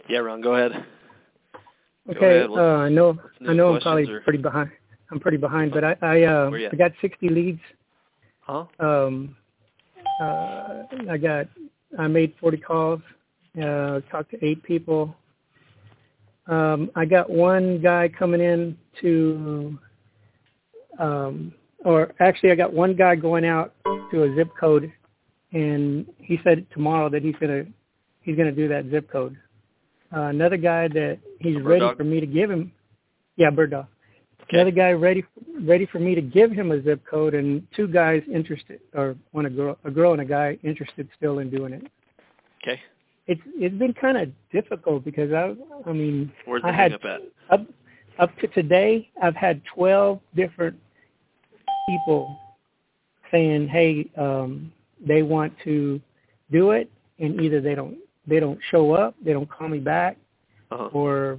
Yeah, Ron, go ahead. Okay, Go ahead. I know I'm probably or... pretty behind. I'm pretty behind, but I Where got 60 leads. Huh? I made 40 calls, talked to 8 people. I got one guy coming in to, I got one guy going out to a zip code, and he said tomorrow that he's gonna do that zip code. Another guy that he's ready for me to give him, bird dog. Okay. Another guy ready for me to give him a zip code, and 2 guys interested, or a girl and a guy interested still in doing it. Okay. It's been kind of difficult because Where's the hang up at? Up to today, I've had 12 different people saying, hey, they want to do it, and either they don't show up, they don't call me back, or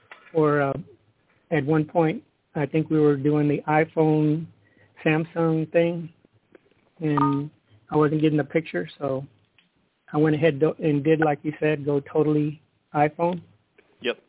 at one point, I think we were doing the iPhone Samsung thing, and I wasn't getting the picture, so I went ahead and did, like you said, go totally iPhone. Yep.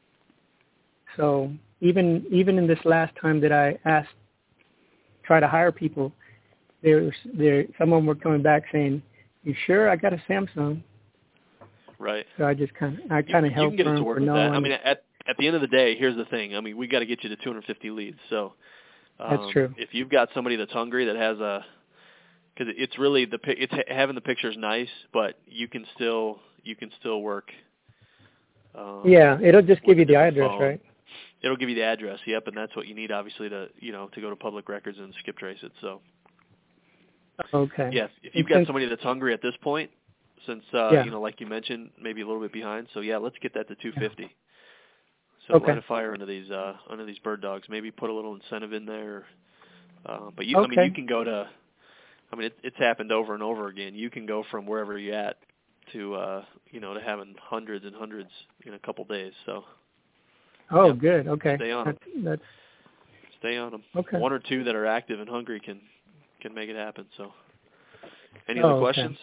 So even in this last time that I try to hire people, some of them were coming back saying, "You sure? I got a Samsung." Right. So I just kind of helped them for no one. I mean, at the end of the day, here's the thing. I mean, we got to get you to 250 leads. So that's true. If you've got somebody that's hungry that has because it's really having the pictures nice, but you can still work. It'll just give you the address, phone. right? It'll give you the address. Yep, and that's what you need, obviously, to go to public records and skip trace it. So. Okay. Yes, if you've got somebody that's hungry at this point, since like you mentioned, maybe a little bit behind. So yeah, let's get that to 250. Yeah. So light a fire under these bird dogs. Maybe put a little incentive in there. But you can go to. I mean, it's happened over and over again. You can go from wherever you're at to to having hundreds and hundreds in a couple days. So. Oh, good. Okay. Stay on them. Stay on them. Okay. 1 or 2 that are active and hungry can make it happen. So. Any other questions?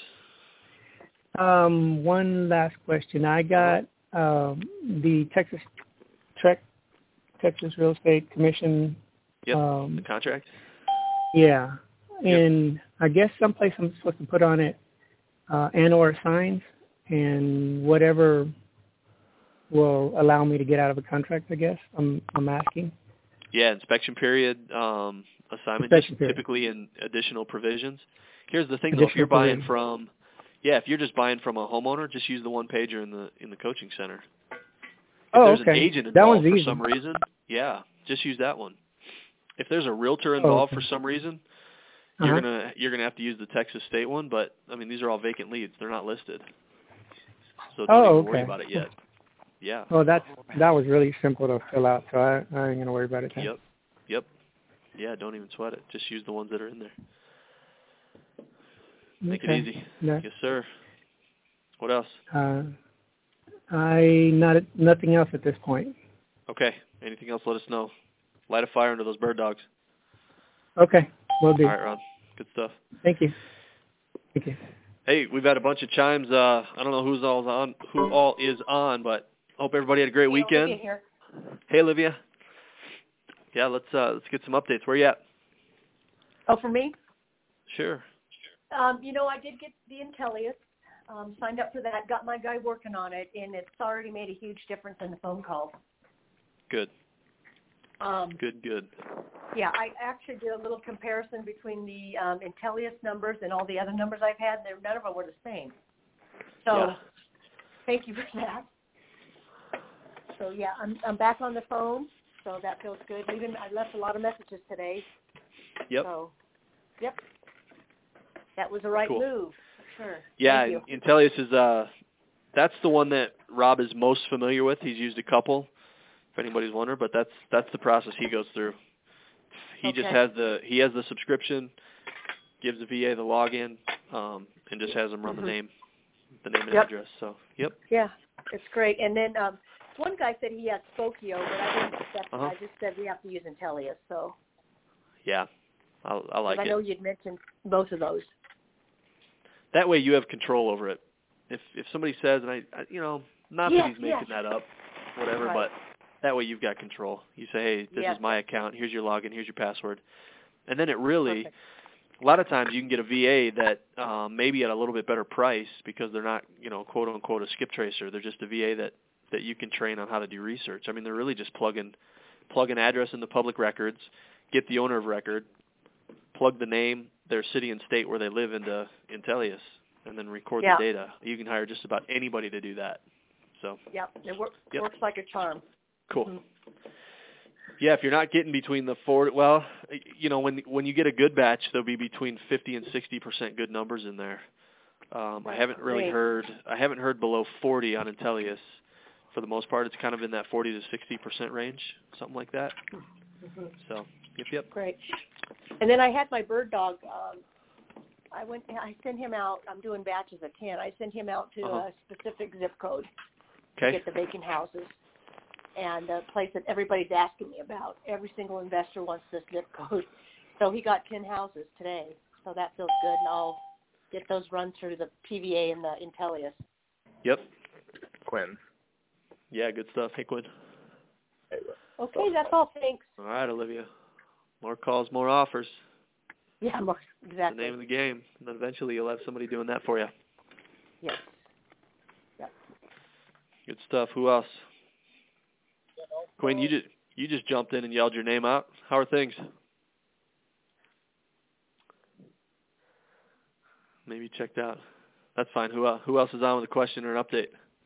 One last question. I got the Texas Real Estate Commission. Yep. The contract. Yeah, and yep. I guess someplace I'm supposed to put on it and/or signs and whatever will allow me to get out of a contract. I guess I'm asking. Yeah, inspection period, assignment, typically in additional provisions. Here's the thing, though: if you're buying from, if you're just buying from a homeowner, just use the one pager in the coaching center. If there's an agent involved for some reason, just use that one. If there's a realtor involved for some reason, you're gonna have to use the Texas State one. But I mean, these are all vacant leads; they're not listed, so don't even worry about it yet. Yeah. Oh, that was really simple to fill out, so I ain't gonna worry about it then. Yep. Yeah, don't even sweat it. Just use the ones that are in there. Make it easy. Yes, sir. What else? Nothing else at this point. Okay. Anything else, let us know. Light a fire under those bird dogs. Okay, will do. All right, Ron. Good stuff. Thank you. Thank you. Hey, we've had a bunch of chimes. I don't know who all is on, but hope everybody had a great weekend. Olivia here. Hey, Olivia. Yeah, let's get some updates. Where you at? Oh, for me? Sure. I did get the Intellius, signed up for that, got my guy working on it, and it's already made a huge difference in the phone calls. Good. Good. Yeah, I actually did a little comparison between the Intellius numbers and all the other numbers I've had. None of them were the same. So, Thank you for that. So, yeah, I'm back on the phone, so that feels good. I left a lot of messages today. Yep. So, that was the right move, for sure. Yeah, Intellius is that's the one that Rob is most familiar with. He's used a couple, if anybody's wondering, but that's the process he goes through. He just has the subscription, gives the VA the login, and just has them run the name and address. So, yep. Yeah, it's great. And then one guy said he had Spokio, but I didn't accept it. I just said we have to use Intellius. So. Yeah, I like it. I know you'd mentioned both of those. That way you have control over it. if somebody says, and I not that he's making that up, whatever, but that way you've got control. You say, hey, this is my account. Here's your login. Here's your password. And then it really, a lot of times you can get a VA that maybe at a little bit better price because they're not, quote unquote, a skip tracer. They're just a VA that you can train on how to do research. I mean, they're really just plug an address in the public records, get the owner of record, plug the name, their city and state where they live into Intellius, and then record the data. You can hire just about anybody to do that. So it works like a charm. Cool. Mm-hmm. Yeah, if you're not getting between the 40, well, when you get a good batch, there'll be between 50 and 60% good numbers in there. I haven't heard below 40 on Intellius. For the most part, it's kind of in that 40 to 60% range, something like that. Mm-hmm. So, yep. Great. And then I had my bird dog. I sent him out. I'm doing batches of 10. I sent him out to a specific zip code to get the vacant houses. And a place that everybody's asking me about. Every single investor wants this zip code. So he got 10 houses today. So that feels good. And I'll get those run through the PVA and the Intellius. Yep. Quinn. Yeah, good stuff. Hey, Quinn. Okay, that's all. Thanks. All right, Olivia. More calls, more offers. Yeah, exactly. That's the name of the game. And then eventually you'll have somebody doing that for you. Yes. Yep. Good stuff. Who else? Quinn, you just jumped in and yelled your name out. How are things? Maybe you checked out. That's fine. Who else is on with a question or an update?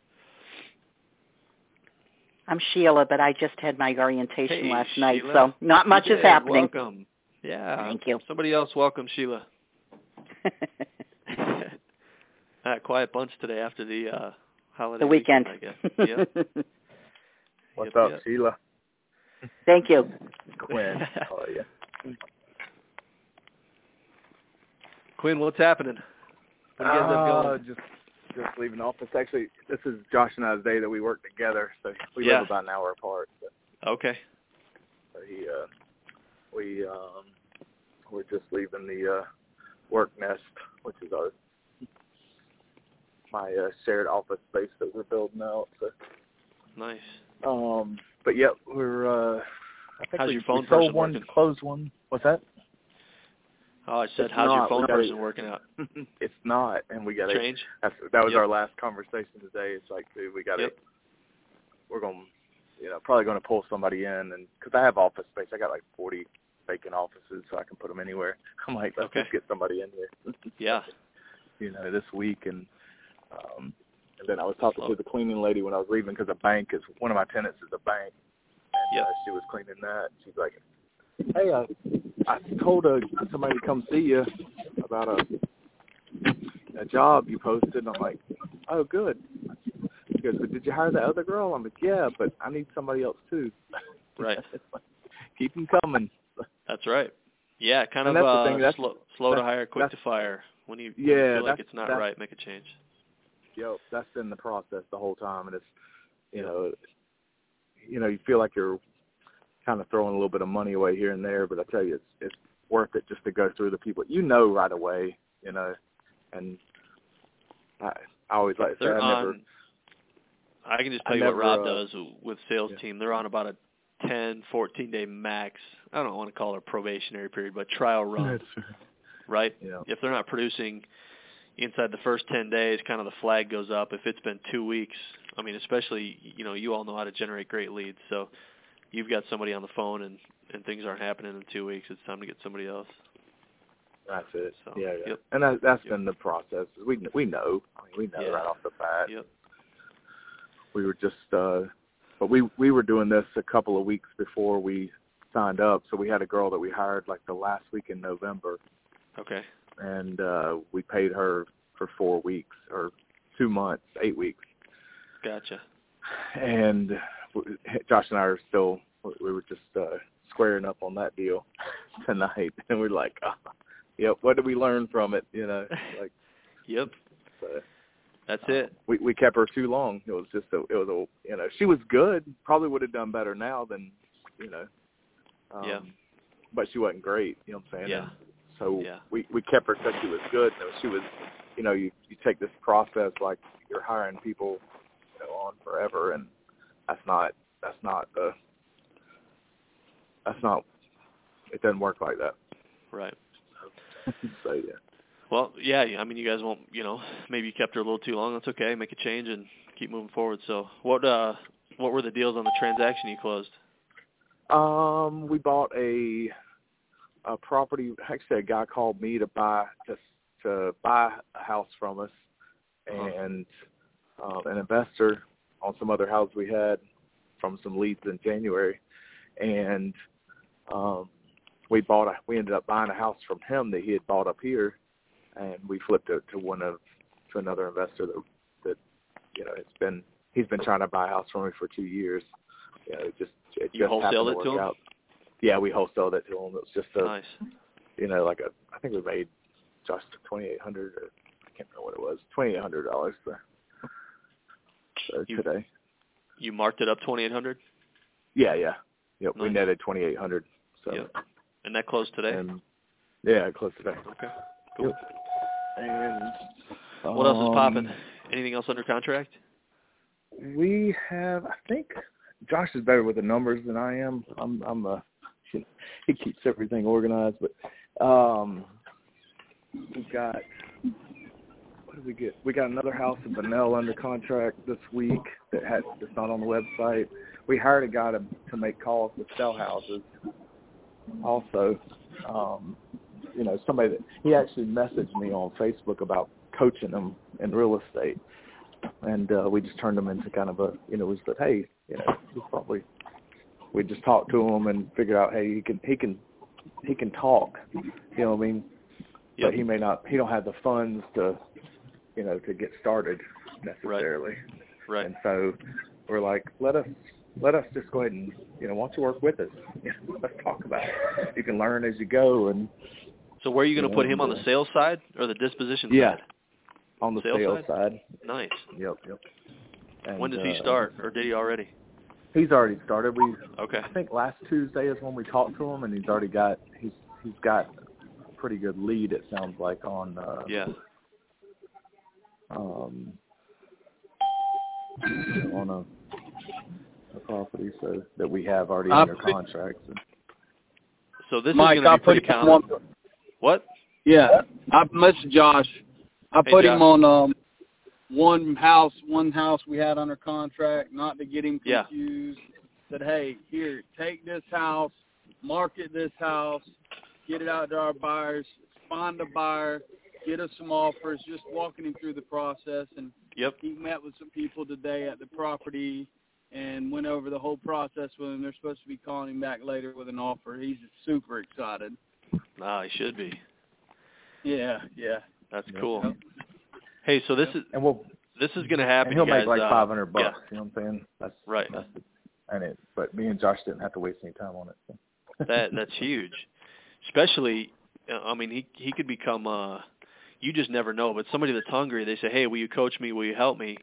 I'm Sheila, but I just had my orientation last night, Sheila. so not much is happening. Welcome. Yeah. Thank you. Somebody else welcome Sheila. Quiet bunch today after the holiday. The weekend. I guess. Yep. What's up, Sheila? Thank you. Quinn, how are you? Quinn, what's happening? What do you guys have going? Just leaving the office. Actually, this is Josh and I's day that we work together, so we live about an hour apart. So. Okay. So we're just leaving the work nest, which is my shared office space that we're building out. So. Nice. But yeah, we're. I think how's we, your phone we sold person one, working? Closed one. What's that? Oh, I said, how's your phone person working out? It's not, and we got to change. That was our last conversation today. It's like, dude, we got to. We're going, probably going to pull somebody in, and because I have office space, I got like 40 vacant offices, so I can put them anywhere. I'm like, let's just get somebody in here. Yeah. This week, and then I was talking to the cleaning lady when I was leaving because one of my tenants is a bank, and she was cleaning that. She's like, hey, I told somebody to come see you about a job you posted. And I'm like, oh, good. She goes, but did you hire that other girl? I'm like, yeah, but I need somebody else too. Right. Keep them coming. That's right. Yeah, kind of slow to hire, quick to fire. When you feel like it's not right, make a change. Yep, that's been the process the whole time, and it's you feel like you're kind of throwing a little bit of money away here and there, but I tell you, it's worth it just to go through the people right away, and I always like to say I can just tell you what Rob does with sales team. They're on about a 10, 14-day max. I don't want to call it a probationary period, but trial run, right? Yeah. If they're not producing inside the first 10 days, kind of the flag goes up. If it's been 2 weeks, I mean, especially, you all know how to generate great leads. So you've got somebody on the phone and things aren't happening in 2 weeks, it's time to get somebody else. That's it. So, yeah. Yep. And that's been the process. We know. I mean, we know right off the bat. Yep. We were just, but we were doing this a couple of weeks before we signed up. So we had a girl that we hired like the last week in November. Okay. And we paid her for 4 weeks or 2 months, 8 weeks. Gotcha. And Josh and I are still, we were just squaring up on that deal tonight. And we're like, yep, what did we learn from it? Like. Yep. That's it. We kept her too long. It was just she was good. Probably would have done better now than, but she wasn't great. You know what I'm saying? Yeah. And so we kept her because she was good. She was, you take this process like you're hiring people, on forever, and that's not it doesn't work like that. Right. So yeah. Well, yeah, I mean, you guys won't, maybe you kept her a little too long. That's okay. Make a change and keep moving forward. So what were the deals on the transaction you closed? We bought a property. Actually, a guy called me to buy a house from us, and an investor on some other house we had from some leads in January, and we ended up buying a house from him that he had bought up here, and we flipped it to another investor that he's been trying to buy a house from me for 2 years. It just wholesale it to him? Out. Yeah, we wholesaled it to him. It was just nice. I think we made just $2,800. I can't remember what it was. $2,800 today. You marked it up $2,800? Yeah. Yep. Nice. We netted $2,800. So. Yep. And that closed today? Yeah, it closed today. Okay. Cool. Yep. And what else is popping? Anything else under contract? We have, I think, Josh is better with the numbers than I am. He keeps everything organized, but we've got, what did we get? We got another house in Bunnell under contract this week that's not on the website. We hired a guy to make calls to sell houses. Also, somebody that he actually messaged me on Facebook about coaching him in real estate, and we just turned him into kind of a, we said, hey, we just talked to him and figured out, hey, he can talk, you know what I mean? Yep. But he don't have the funds to get started necessarily. Right. And so we're like, let us just go ahead and, why don't you work with us? Let's talk about it. You can learn as you go. And so where are you going to put him, on the sales side or the disposition side? Yeah, on the sales side. Nice. Yep. And, when does he start, or did he already? He's already started. Okay. I think last Tuesday is when we talked to him, and he's got a pretty good lead, it sounds like, on on a property that we have already under contract. So this Mike, is going to be pretty common. What? Yeah, I messaged Josh. I put him on one house we had under contract, not to get him confused. Said, hey, here, take this house, market this house, get it out to our buyers, find a buyer, get us some offers, just walking him through the process. And he met with some people today at the property and went over the whole process with him. They're supposed to be calling him back later with an offer. He's super excited. He should be. Yeah. That's cool. Yep. Hey, so this is going to happen. And he'll make guys, like $500. Yeah. You know what I'm saying? That's right. But me and Josh didn't have to waste any time on it. So. That's huge. Especially, I mean, he could become. You just never know. But somebody that's hungry, they say, "Hey, will you coach me? Will you help me?"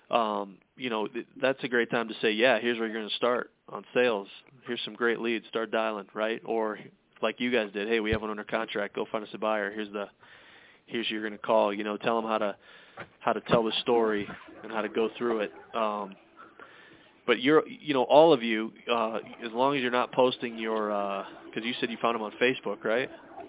That's a great time to say, "Yeah, here's where you're going to start on sales. Here's some great leads. Start dialing, right?" Or like you guys did, "Hey, we have one under contract. Go find us a buyer. Here's who you're going to call. Tell them how to tell the story and how to go through it." But all of you, as long as you're not posting your, because you said you found him on Facebook, right?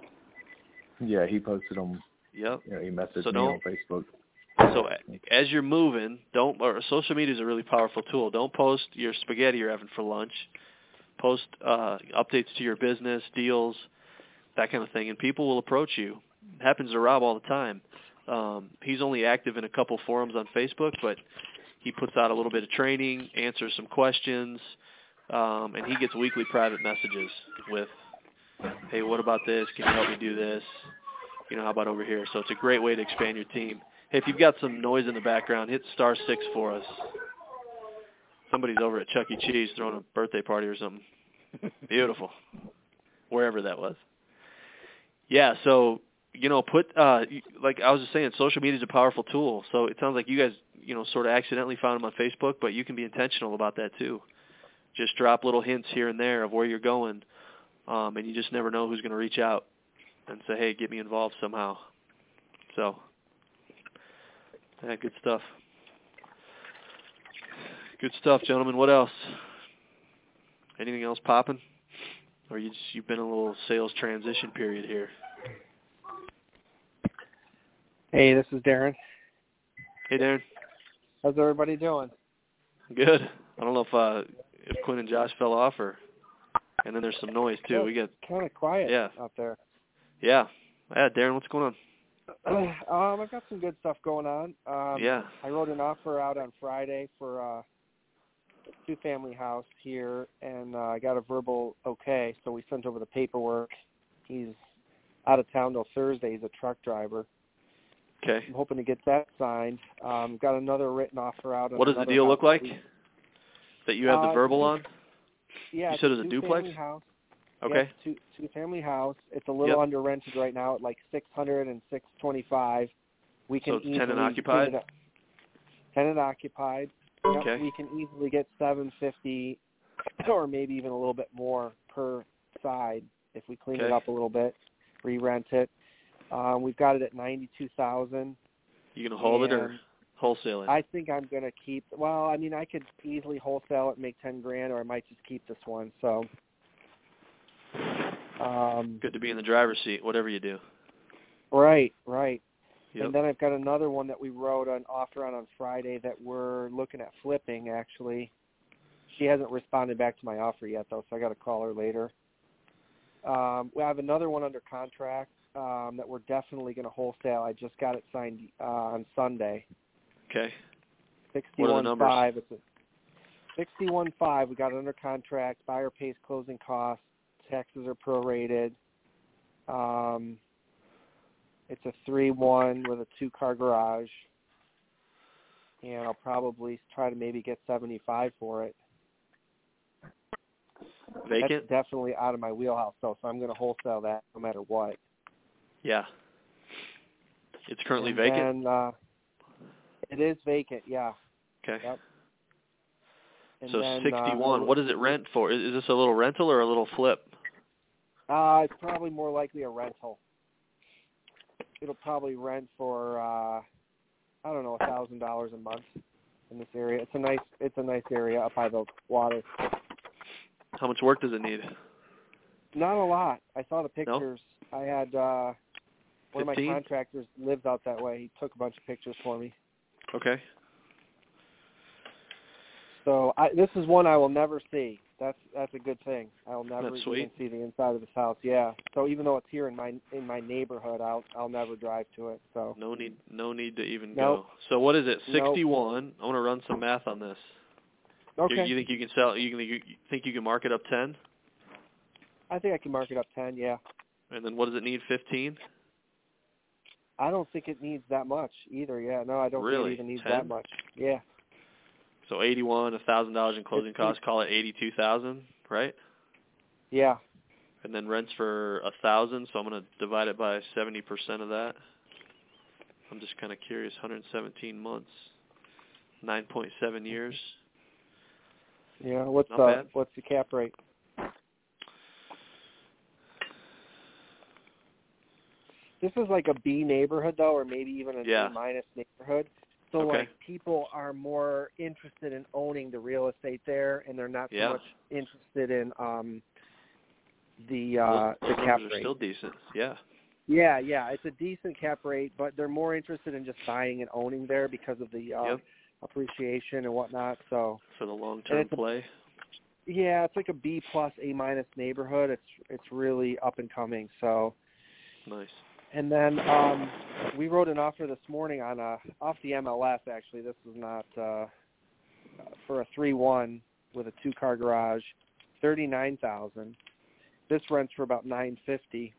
Yeah, he posted them. Yep. He messaged me on Facebook. So as you're moving, social media is a really powerful tool. Don't post your spaghetti you're having for lunch. Post updates to your business, deals, that kind of thing, and people will approach you. It happens to Rob all the time. He's only active in a couple forums on Facebook, but he puts out a little bit of training, answers some questions, and he gets weekly private messages with, hey, what about this? Can you help me do this? How about over here? So it's a great way to expand your team. Hey, if you've got some noise in the background, hit *6 for us. Somebody's over at Chuck E. Cheese throwing a birthday party or something. Beautiful. Wherever that was. Yeah, so, put, like I was just saying, social media is a powerful tool. So it sounds like you guys, sort of accidentally found him on Facebook, but you can be intentional about that too. Just drop little hints here and there of where you're going, and you just never know who's going to reach out and say, hey, get me involved somehow. So, good stuff. Good stuff, gentlemen. What else? Anything else popping? Or you've been in a little sales transition period here? Hey, this is Darren. Hey, Darren. How's everybody doing? Good. I don't know if Quinn and Josh fell off, and then there's some noise too. Yeah, we get kind of quiet out there. Yeah. Darren, what's going on? I've got some good stuff going on. I wrote an offer out on Friday for a two-family house here, and I got a verbal okay, so we sent over the paperwork. He's out of town till Thursday. He's a truck driver. Okay. I'm hoping to get that signed. Got another written offer out. What does the deal look like that you have the verbal on? Yeah. You said it's a duplex? House. Okay. Yeah, two-family house. It's a little under rented right now at like $600 and $625. We can so it's tenant occupied? Tenant occupied. Okay. Yep, we can easily get $750 or maybe even a little bit more per side if we clean it up a little bit, re-rent it. We've got it at $92,000. You gonna hold it or wholesale it? I think I'm gonna keep. Well, I mean, I could easily wholesale it and make $10,000, or I might just keep this one. So, good to be in the driver's seat, whatever you do. Right. Yep. And then I've got another one that we wrote an offer on Friday that we're looking at flipping. Actually, she hasn't responded back to my offer yet, though, so I got to call her later. We have another one under contract. That we're definitely going to wholesale. I just got it signed on Sunday. Okay. 61.5. What are the numbers? It's a 61.5. We got it under contract. Buyer pays closing costs. Taxes are prorated. It's a 3-1 with a 2-car garage. And I'll probably try to maybe get 75 for it. Vacant? That's definitely out of my wheelhouse, though, so I'm going to wholesale that no matter what. Yeah. It's currently vacant? And it is vacant, yeah. Okay. Yep. So then, 61, what does it rent for? Is this a little rental or a little flip? It's probably more likely a rental. It'll probably rent for, I don't know, $1,000 a month in this area. It's a nice area up by the water. How much work does it need? Not a lot. I saw the pictures. No? I had one of my contractors lives out that way. He took a bunch of pictures for me. Okay. So this is one I will never see. That's a good thing. I'll never even see the inside of this house. Yeah. So even though it's here in my neighborhood, I'll never drive to it. So no need to even go. So what is it? 61. Nope. I want to run some math on this. Okay. You think you can sell? You think you can mark it up 10? I think I can mark it up 10. Yeah. And then what does it need? 15? I don't think it needs that much either. Yeah. No, I don't think it even needs 10? that much. Yeah. So 81, $1,000 in closing costs. Call it 82,000, right? Yeah. And then rents for 1,000. So I'm going to divide it by 70% of that. I'm just kind of curious. 117 months, 9.7 years. Yeah. What's the cap rate? This is like a B neighborhood, though, or maybe even an A- neighborhood. So, like, people are more interested in owning the real estate there, and they're not so much interested in the cap rate. Are still decent, yeah. Yeah, it's a decent cap rate, but they're more interested in just buying and owning there because of the appreciation and whatnot. So for the long-term play. Yeah, it's like a B+, A- neighborhood. It's really up and coming. So nice. And then we wrote an offer this morning on off the MLS. Actually, this was not for a 3-1 with a 2-car garage, $39,000. This rents for about $950.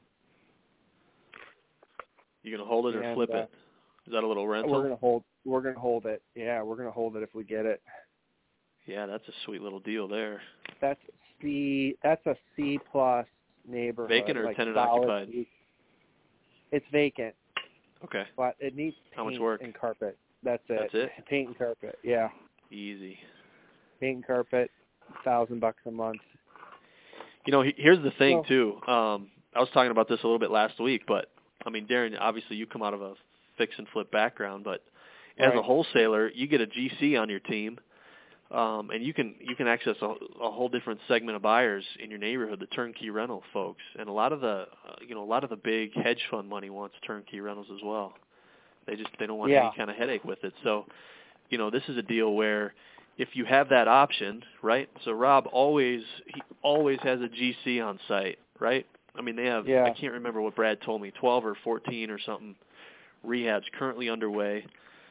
You gonna hold it or flip it? Is that a little rental? We're gonna hold it. Yeah, we're gonna hold it if we get it. Yeah, that's a sweet little deal there. That's a C+ neighborhood. Vacant or tenant occupied? It's vacant. Okay. But it needs paint and carpet. That's it. That's it? Paint and carpet, yeah. Easy. Paint and carpet, $1,000 a month. You know, here's the thing, too. I was talking about this a little bit last week, but, I mean, Darren, obviously you come out of a fix and flip background, but as a wholesaler, you get a GC on your team. And you can access a whole different segment of buyers in your neighborhood, the turnkey rental folks. And a lot of the big hedge fund money wants turnkey rentals as well. They don't want any kind of headache with it. So, this is a deal where if you have that option, right? So Rob always has a GC on site, right? I mean, they have, I can't remember what Brad told me, 12 or 14 or something rehabs currently underway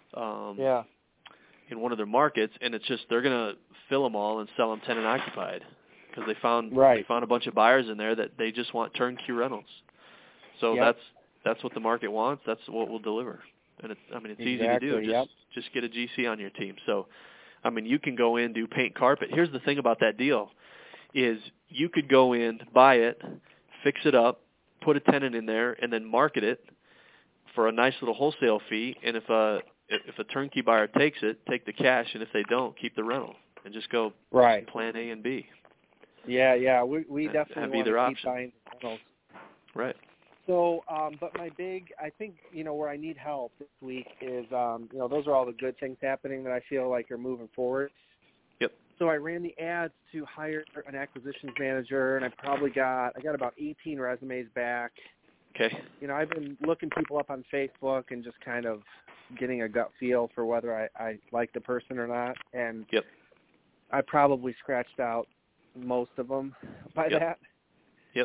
in one of their markets, and it's just they're going to fill them all and sell them tenant occupied because they found a bunch of buyers in there that they just want turnkey rentals. So that's what the market wants. That's what we'll deliver. And it's easy to do. Just get a GC on your team. So, I mean, you can go in, do paint, carpet. Here's the thing about that deal is you could go in, buy it, fix it up, put a tenant in there, and then market it for a nice little wholesale fee. And if a turnkey buyer takes it, take the cash, and if they don't, keep the rental and just go plan A and B. We definitely want to keep buying rentals. Right. So, but my I think, where I need help this week is, those are all the good things happening that I feel like are moving forward. Yep. So I ran the ads to hire an acquisitions manager, and I got about 18 resumes back. Okay. I've been looking people up on Facebook and just kind of getting a gut feel for whether I like the person or not. And I probably scratched out most of them by that. Yep.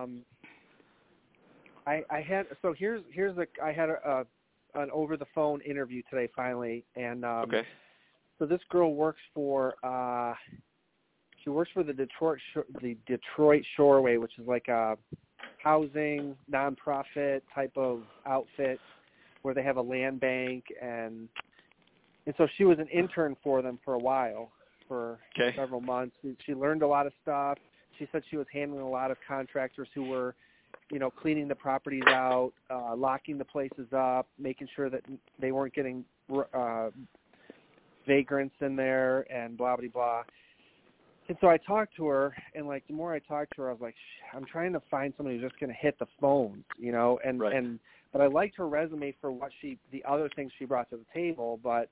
I had an over the phone interview today finally, and so this girl works for the Detroit Shoreway, which is like a housing nonprofit type of outfit where they have a land bank, and so she was an intern for them for a while, for several months. She learned a lot of stuff. She said she was handling a lot of contractors who were cleaning the properties out, locking the places up, making sure that they weren't getting vagrants in there, and blah, blah, blah. And so I talked to her, and, the more I talked to her, I was like, I'm trying to find somebody who's just going to hit the phones, but I liked her resume for the other things she brought to the table, but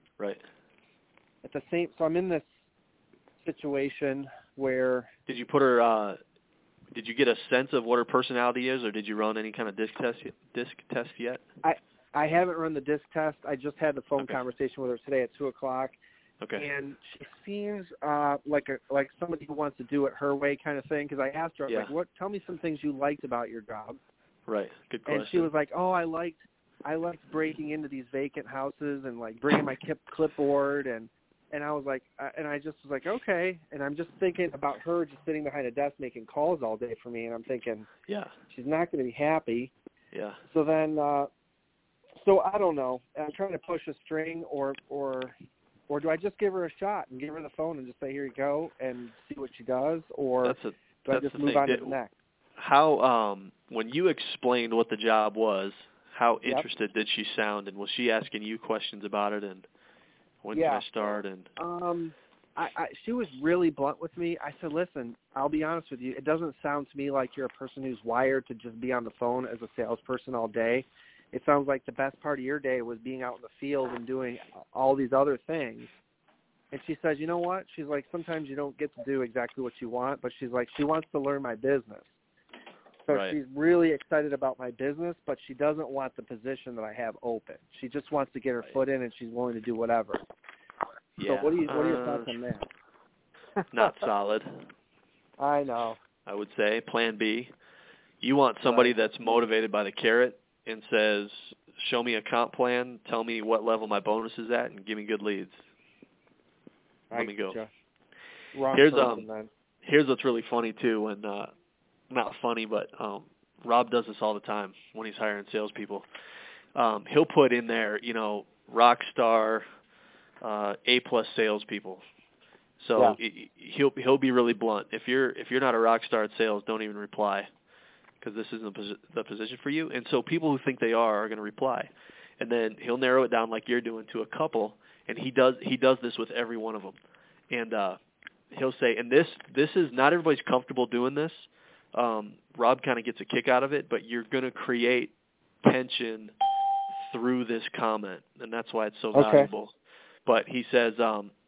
at the same, so I'm in this situation where... Did you put her... Did you get a sense of what her personality is, or did you run any kind of disc test yet? I haven't run the disc test. I just had the phone conversation with her today at 2:00. Okay. And she seems like somebody who wants to do it her way kind of thing. Because I asked her, I was like, tell me some things you liked about your job. Right. Good question. And she was like, I liked breaking into these vacant houses and bringing my clipboard and I was like, and I just was like, okay. And I'm just thinking about her just sitting behind a desk making calls all day for me. And I'm thinking, she's not going to be happy. Yeah. So then, so I don't know. I'm trying to push a string, or do I just give her a shot and give her the phone and just say, here you go, and see what she does, or do I just move on to the next? How, when you explained what the job was, how interested did she sound, and was she asking you questions about it, and when can I start? And she was really blunt with me. I said, listen, I'll be honest with you. It doesn't sound to me like you're a person who's wired to just be on the phone as a salesperson all day. It sounds like the best part of your day was being out in the field and doing all these other things. And she says, you know what? She's like, sometimes you don't get to do exactly what you want, but she's like, she wants to learn my business. So she's really excited about my business, but she doesn't want the position that I have open. She just wants to get her foot in, and she's willing to do whatever. Yeah. So what are your thoughts on that? Not solid. I know. I would say plan B. You want somebody that's motivated by the carrot and says, show me a comp plan, tell me what level my bonus is at, and give me good leads. Let me go. Here's what's really funny, too, when not funny, but Rob does this all the time when he's hiring salespeople. He'll put in there, rock star, A+ salespeople. So he'll be really blunt. If you're not a rock star at sales, don't even reply, because this isn't the position for you. And so people who think they are going to reply, and then he'll narrow it down like you're doing to a couple. And he does this with every one of them. And he'll say, and this is not everybody's comfortable doing this. Rob kind of gets a kick out of it, but you're going to create tension through this comment, and that's why it's so valuable. But he says,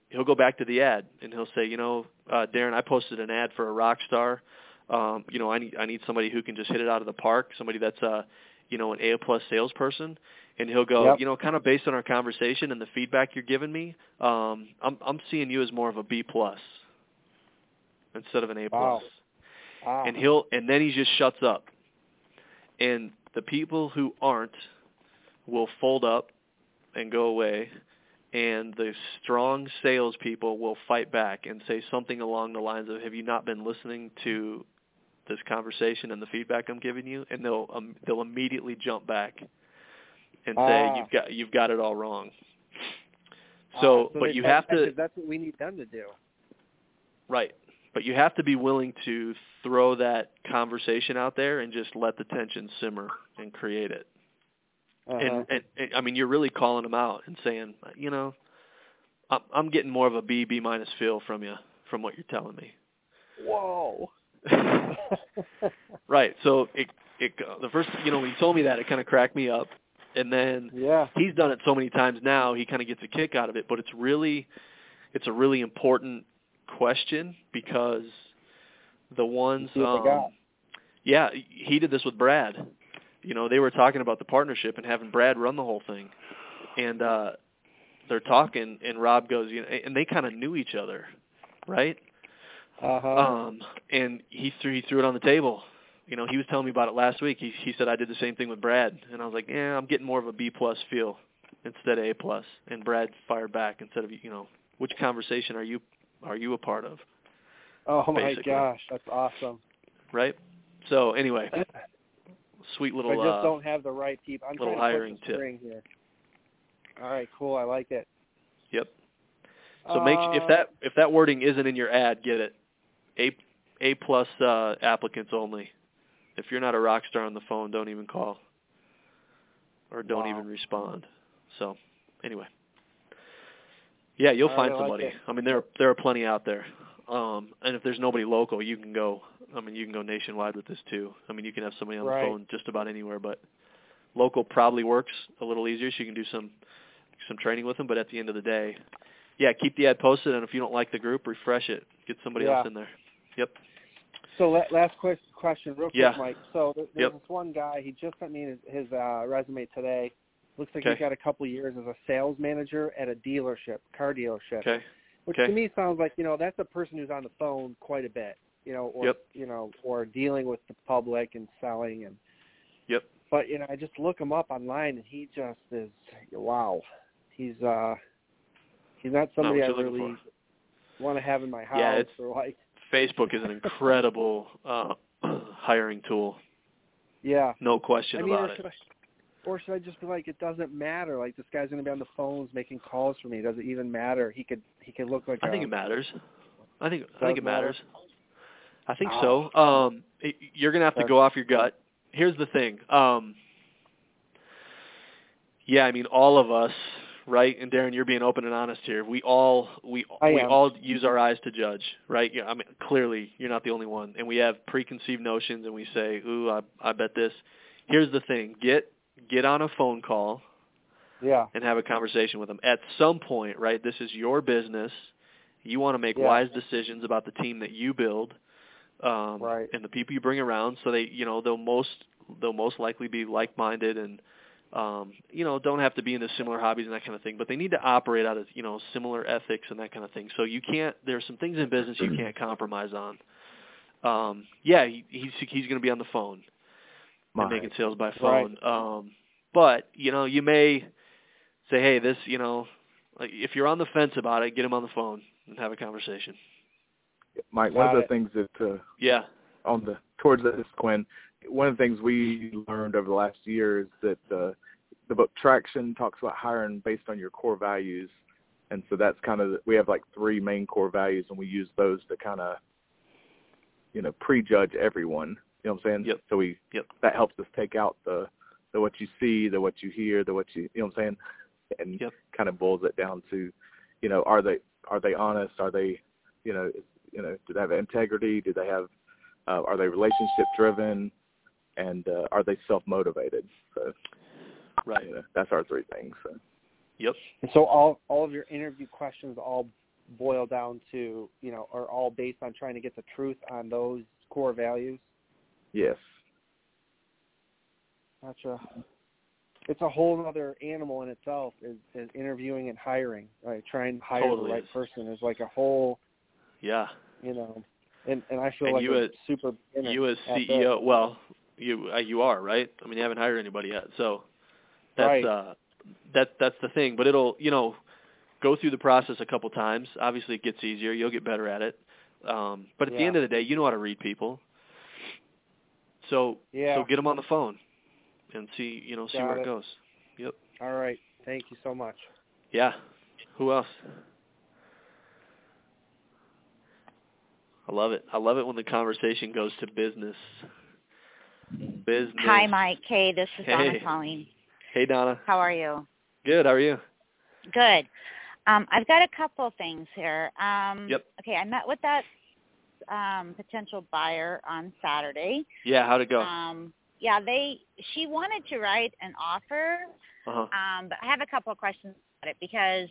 he'll go back to the ad and he'll say, Darren, I posted an ad for a rock star. I need somebody who can just hit it out of the park, somebody that's an A+ salesperson. And he'll go, kind of based on our conversation and the feedback you're giving me, I'm seeing you as more of a B+ instead of an A+. Wow. And then he just shuts up. And the people who aren't will fold up and go away, and the strong salespeople will fight back and say something along the lines of, have you not been listening to this conversation and the feedback I'm giving you? And they'll immediately jump back and say, you've got it all wrong. So but you have to. That's what we need them to do. Right. But you have to be willing to throw that conversation out there and just let the tension simmer and create it. And I mean, you're really calling them out and saying, I'm getting more of a B- feel from you, from what you're telling me. Whoa. Right. So the first, when he told me that, it kind of cracked me up. And then he's done it so many times now, he kind of gets a kick out of it. But it's a really important question, because the ones, he did this with Brad. They were talking about the partnership and having Brad run the whole thing. And they're talking, and Rob goes, and they kind of knew each other, right? And he threw it on the table. He was telling me about it last week. He said, I did the same thing with Brad. And I was like, I'm getting more of a B+ feel instead of A+. And Brad fired back instead of, which conversation are you a part of? Oh, my basically. gosh. That's awesome. Right? So, anyway, sweet little... I just don't have the right people. I'm little trying to hiring put the tip. string here. All right, cool. I like it. Yep. So if that wording isn't in your ad, get it. A+ applicants only. If you're not a rock star on the phone, don't even call. Or don't even respond. So, anyway. Yeah, you'll find somebody. Like I mean, there are plenty out there. And if there's nobody local, you can go nationwide with this too. I mean, you can have somebody on the phone just about anywhere, but local probably works a little easier, so you can do some training with them. But at the end of the day, keep the ad posted, and if you don't like the group, refresh it. Get somebody else in there. Yep. So last question, real quick, Mike. So there's this one guy. He just sent me his resume today. Looks like he's got a couple of years as a sales manager at a car dealership. Okay. Which to me sounds like, that's a person who's on the phone quite a bit, or dealing with the public and selling and. Yep. But I just look him up online, and he just is wow. He's not somebody I really want to have in my house. Yeah, or Facebook is an incredible hiring tool. Yeah. No question about it. Or should I just be like, it doesn't matter? Like, this guy's going to be on the phones making calls for me. Does it even matter? He could look like. I think it matters. I think it matters. I think so. You're going to have to go off your gut. Here's the thing. I mean, all of us, right? And Darren, you're being open and honest here. We all use our eyes to judge, right? Yeah. I mean, clearly, you're not the only one, and we have preconceived notions, and we say, "Ooh, I bet this." Here's the thing: get on a phone call, and have a conversation with them. At some point, right? This is your business. You want to make wise decisions about the team that you build, and the people you bring around, so they, they'll most likely be like-minded and. Don't have to be into similar hobbies and that kind of thing, but they need to operate out of, similar ethics and that kind of thing. So there's some things in business you can't compromise on. He's going to be on the phone and making sales by phone. Right. But, you may say, hey, this, like if you're on the fence about it, get him on the phone and have a conversation. Mike, one of the things that, towards this, Quinn, one of the things we learned over the last year is that the book Traction talks about hiring based on your core values. And so that's kind of, we have like 3 main core values, and we use those to kind of, prejudge everyone. You know what I'm saying? Yep. So that helps us take out the what you see, the what you hear, the what you know what I'm saying? And kind of boils it down to, are they honest? Are they, do they have integrity? Do they have, are they relationship driven? And are they self-motivated? So, right. That's our 3 things. So. Yep. And so all of your interview questions all boil down to, are all based on trying to get the truth on those core values? Yes. Gotcha. It's a whole other animal in itself, is interviewing and hiring, right? Trying to hire the right person is like a whole, and I feel like a super beginner. You as CEO, well, you are, right? I mean, you haven't hired anybody yet, so that's right. That's the thing. But it'll, go through the process a couple times. Obviously, it gets easier. You'll get better at it. But at the end of the day, you know how to read people. So get them on the phone and see where it goes. Yep. All right. Thank you so much. Yeah. Who else? I love it. I love it when the conversation goes to business. Hi, Mike. Hey, this is Donna calling. Hey, Donna. How are you? Good. How are you? Good. I've got a couple things here. Yep. Okay, I met with that potential buyer on Saturday. Yeah, how'd it go? She wanted to write an offer, but I have a couple of questions about it because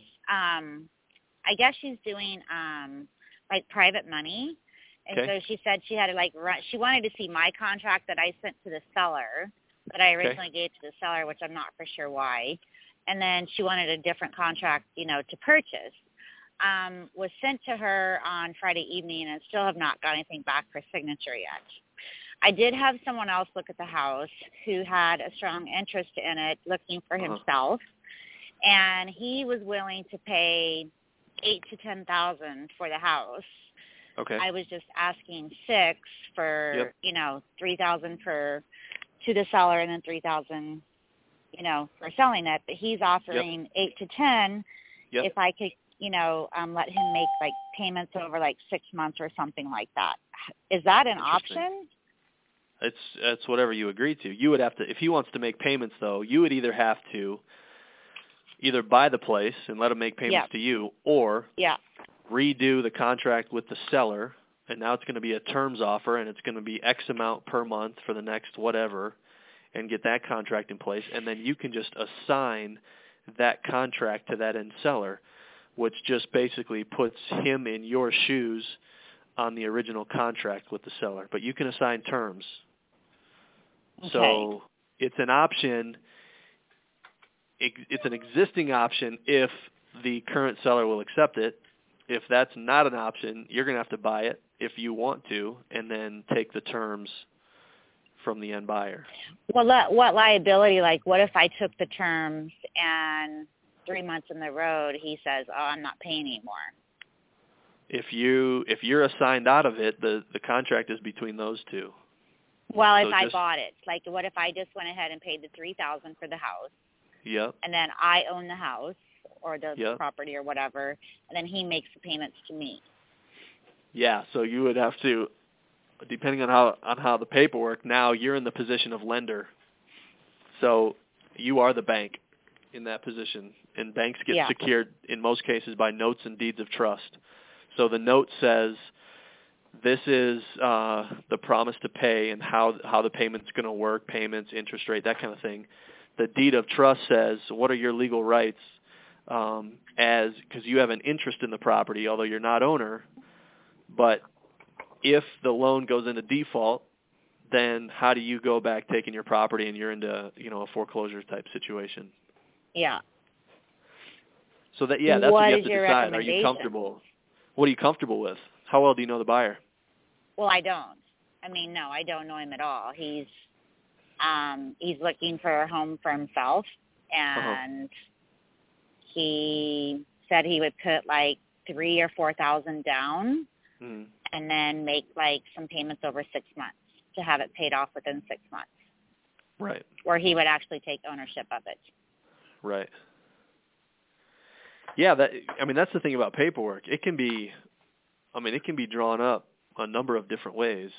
I guess she's doing like private money, and so she said she had to she wanted to see my contract that I sent to the seller that I originally gave to the seller, which I'm not for sure why, and then she wanted a different contract, to purchase. Was sent to her on Friday evening and still have not got anything back for signature yet. I did have someone else look at the house who had a strong interest in it, looking for himself, and he was willing to pay $8,000 to $10,000 for the house. Okay. I was just asking $6,000 for $3,000 to the seller and then $3,000 for selling it. But he's offering $8,000 to $10,000 if I could let him make like payments over like 6 months or something like that. Is that an option? It's whatever you agree to. You would have to, if he wants to make payments though, you would either have to buy the place and let him make payments to you, or redo the contract with the seller, and now it's going to be a terms offer and it's going to be X amount per month for the next whatever, and get that contract in place, and then you can just assign that contract to that end seller, which just basically puts him in your shoes on the original contract with the seller. But you can assign terms. Okay. So it's an option. It's an existing option if the current seller will accept it. If that's not an option, you're going to have to buy it if you want to, and then take the terms from the end buyer. Well, what liability? Like, what if I took the terms and 3 months in the road, he says, "Oh, I'm not paying anymore"? If you're assigned out of it, the contract is between those two. Well, if I bought it, like, what if I just went ahead and paid the $3,000 for the house? Yep. And then I own the house or the property or whatever, and then he makes the payments to me. Yeah. So you would have to, depending on how the paperwork. Now you're in the position of lender, so you are the bank in that position, and banks get secured in most cases by notes and deeds of trust. So the note says, this is the promise to pay and how the payment's going to work, payments, interest rate, that kind of thing. The deed of trust says, what are your legal rights, because you have an interest in the property, although you're not owner. But if the loan goes into default, then how do you go back taking your property and you're into a foreclosure type situation? Yeah. So that's what you have to decide. Are you comfortable? What are you comfortable with? How well do you know the buyer? Well, I don't. I mean, no, I don't know him at all. He's looking for a home for himself, and he said he would put like $3,000 or $4,000 down, and then make like some payments over 6 months to have it paid off within 6 months. Right. Or he would actually take ownership of it. Right. Yeah, that's the thing about paperwork. It can be drawn up a number of different ways.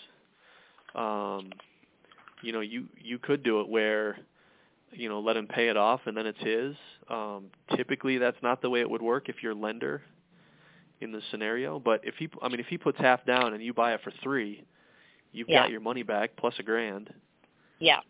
You could do it where, let him pay it off and then it's his. Typically that's not the way it would work if you're lender in the scenario. But if he puts half down and you buy it for $3,000, you've got your money back plus $1,000. Yeah.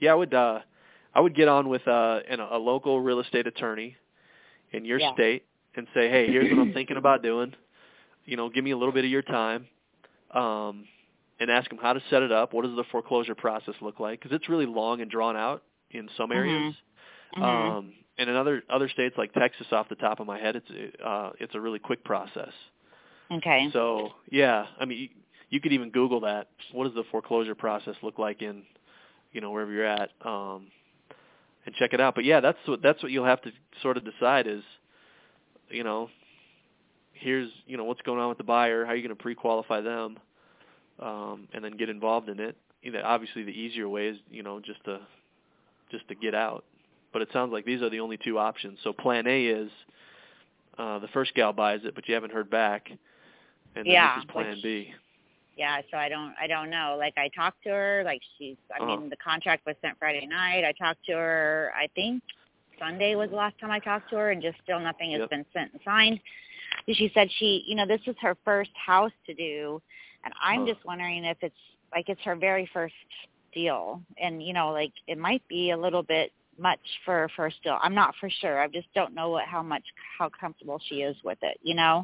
I would get on with a local real estate attorney in your state and say, hey, here's what I'm thinking about doing. Give me a little bit of your time, and ask them how to set it up. What does the foreclosure process look like? Because it's really long and drawn out in some areas. And in other states like Texas, off the top of my head, it's a really quick process. Okay. So, yeah, I mean, you could even Google that. What does the foreclosure process look like in, wherever you're at, and check it out. But, yeah, that's what you'll have to sort of decide is, here's, what's going on with the buyer, how are you going to pre-qualify them, and then get involved in it. Obviously the easier way is, just to get out. But it sounds like these are the only two options. So plan A is the first gal buys it, but you haven't heard back. And then this is plan B. Yeah, so I don't know. Like, I talked to her, like I mean, the contract was sent Friday night. I talked to her, I think Sunday was the last time I talked to her, and just still nothing has been sent and signed. She said this is her first house to do, and I'm just wondering if it's her very first deal, and it might be a little bit much for her first deal. I'm not for sure. I just don't know how comfortable she is with it.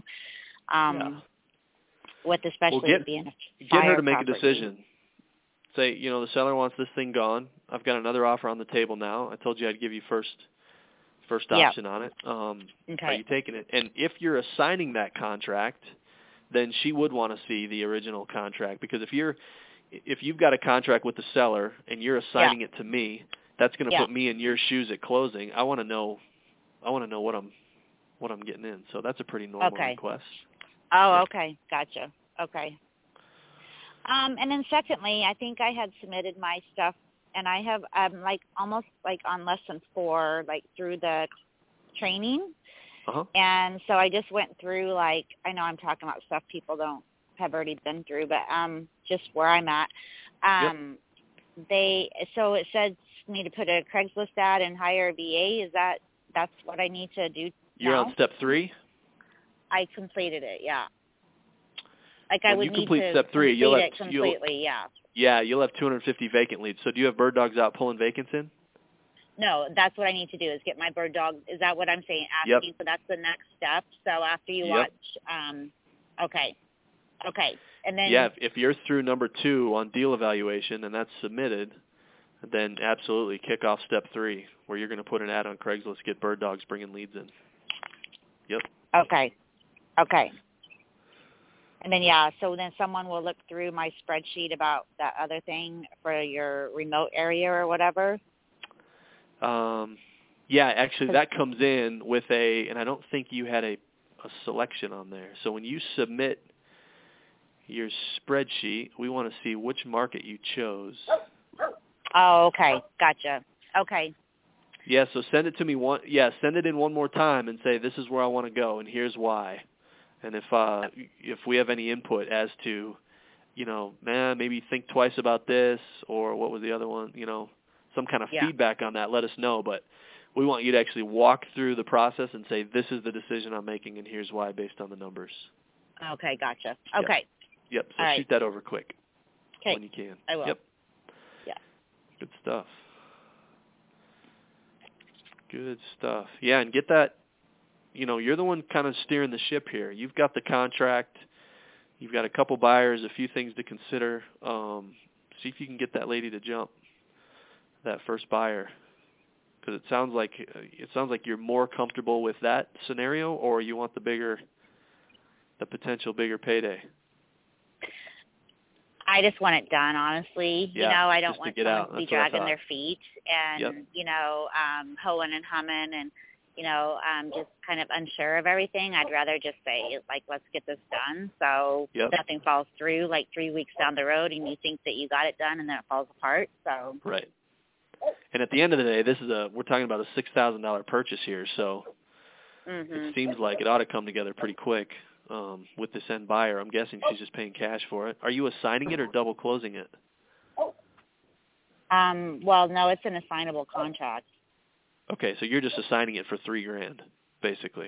With especially being a get her to make property. a decision. Say, the seller wants this thing gone. I've got another offer on the table now. I told you I'd give you first option on it. Okay. Are you taking it? And if you're assigning that contract, then she would want to see the original contract, because if you've got a contract with the seller and you're assigning it to me, that's going to put me in your shoes at closing. I want to know what I'm getting in. So that's a pretty normal request. Oh, okay. Gotcha. Okay. And then secondly, I think I had submitted my stuff, and I have almost on lesson 4, through the training. And so I just went through, I know I'm talking about stuff people have already been through, but just where I'm at. So it said me to put a Craigslist ad and hire a VA. That's what I need to do? You're on step 3? I completed it, yeah. I when would you need complete to step 3, you'll have completely, you'll have 250 vacant leads. So do you have bird dogs out pulling vacants in? No, that's what I need to do is get my bird dog. Is that what I'm saying? Asking, so that's the next step. So after you watch, okay. And then if you're through number 2 on deal evaluation and that's submitted, then absolutely kick off step 3, where you're going to put an ad on Craigslist, get bird dogs bringing leads in. Yep. Okay. And then, so then someone will look through my spreadsheet about that other thing for your remote area or whatever? Actually that comes in with and I don't think you had a selection on there. So when you submit your spreadsheet, we want to see which market you chose. Oh, okay. Gotcha. Okay. Yeah, so send it to me send it in one more time and say, this is where I want to go and here's why. And if we have any input as to, maybe think twice about this, or what was the other one, some kind of feedback on that, let us know. But we want you to actually walk through the process and say, this is the decision I'm making and here's why based on the numbers. Okay, gotcha. Okay. Yep. So shoot that over quick when you can. I will. Yep. Yeah. Good stuff. Good stuff. Yeah, and get that, you're the one kind of steering the ship here. You've got the contract. You've got a couple buyers, a few things to consider. See if you can get that lady to jump, that first buyer. Because it sounds like you're more comfortable with that scenario, or you want the potential bigger payday. I just want it done, honestly. Yeah, I don't want someone to be dragging their feet and, hoeing and humming and, just kind of unsure of everything. I'd rather just say, let's get this done. So nothing falls through 3 weeks down the road and you think that you got it done and then it falls apart. So right. And at the end of the day, we're talking about a $6,000 purchase here. So it seems like it ought to come together pretty quick. With this end buyer, I'm guessing she's just paying cash for it. Are you assigning it or double closing it? Well, no, it's an assignable contract. Okay, so you're just assigning it for $3,000, basically.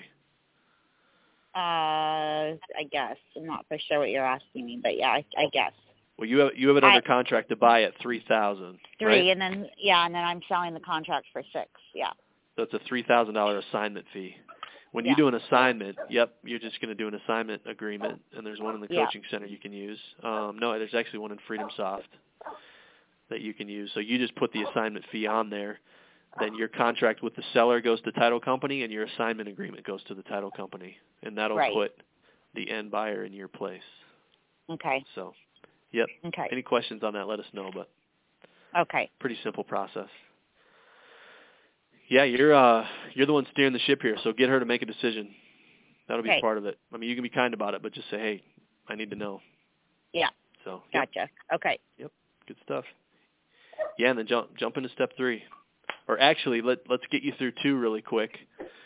I guess. I'm not for sure what you're asking me, but yeah, I guess. Well, you have it under contract to buy at $3,000. Right? and then I'm selling the contract for $6,000. Yeah. So it's a $3,000 assignment fee. When you do an assignment, you're just going to do an assignment agreement, and there's one in the coaching center you can use. No, there's actually one in FreedomSoft that you can use. So you just put the assignment fee on there. Then your contract with the seller goes to the title company, and your assignment agreement goes to the title company, and that'll put the end buyer in your place. Okay. So, yep. Okay. Any questions on that, let us know, but pretty simple process. Yeah, you're the one steering the ship here, so get her to make a decision. That'll be part of it. I mean, you can be kind about it, but just say, hey, I need to know. Yeah. So. Gotcha. Okay. Yep. Good stuff. Yeah, and then jump into step 3. Or actually, let's get you through 2 really quick.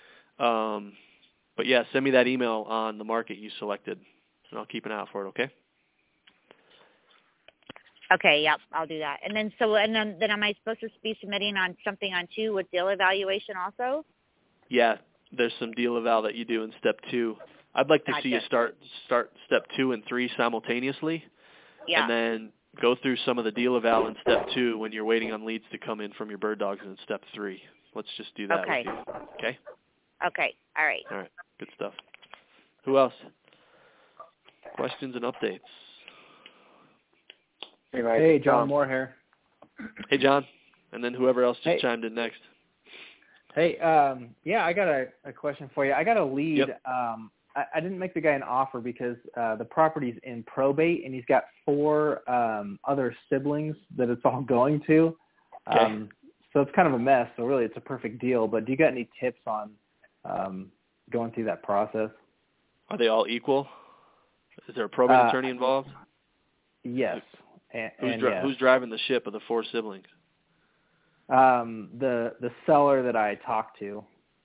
But yeah, send me that email on the market you selected, and I'll keep an eye out for it. Okay. Okay, yep, I'll do that. And then then am I supposed to be submitting on something on 2 with deal evaluation also? Yeah, there's some deal eval that you do in step 2. I'd like to see you start step 2 and 3 simultaneously. Yeah. And then go through some of the deal eval in step 2 when you're waiting on leads to come in from your bird dogs in step 3. Let's just do that with you. Okay? Okay. All right. All right. Good stuff. Who else? Questions and updates? Hey, John Moore here. Hey, John. And then whoever else just chimed in next. Hey, I got a question for you. I got a lead. Yep. I didn't make the guy an offer because the property's in probate, and he's got 4 other siblings that it's all going to. Okay. So it's kind of a mess. So really, it's a perfect deal. But do you got any tips on going through that process? Are they all equal? Is there a probate attorney involved? Yes. Who's driving the ship of the 4 siblings? The seller that I talked to.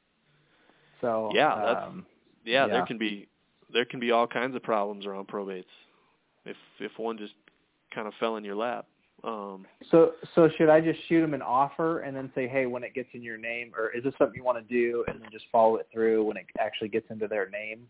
So there can be all kinds of problems around probates if one just kind of fell in your lap. So should I just shoot him an offer and then say, hey, when it gets in your name, or is this something you want to do and then just follow it through when it actually gets into their name?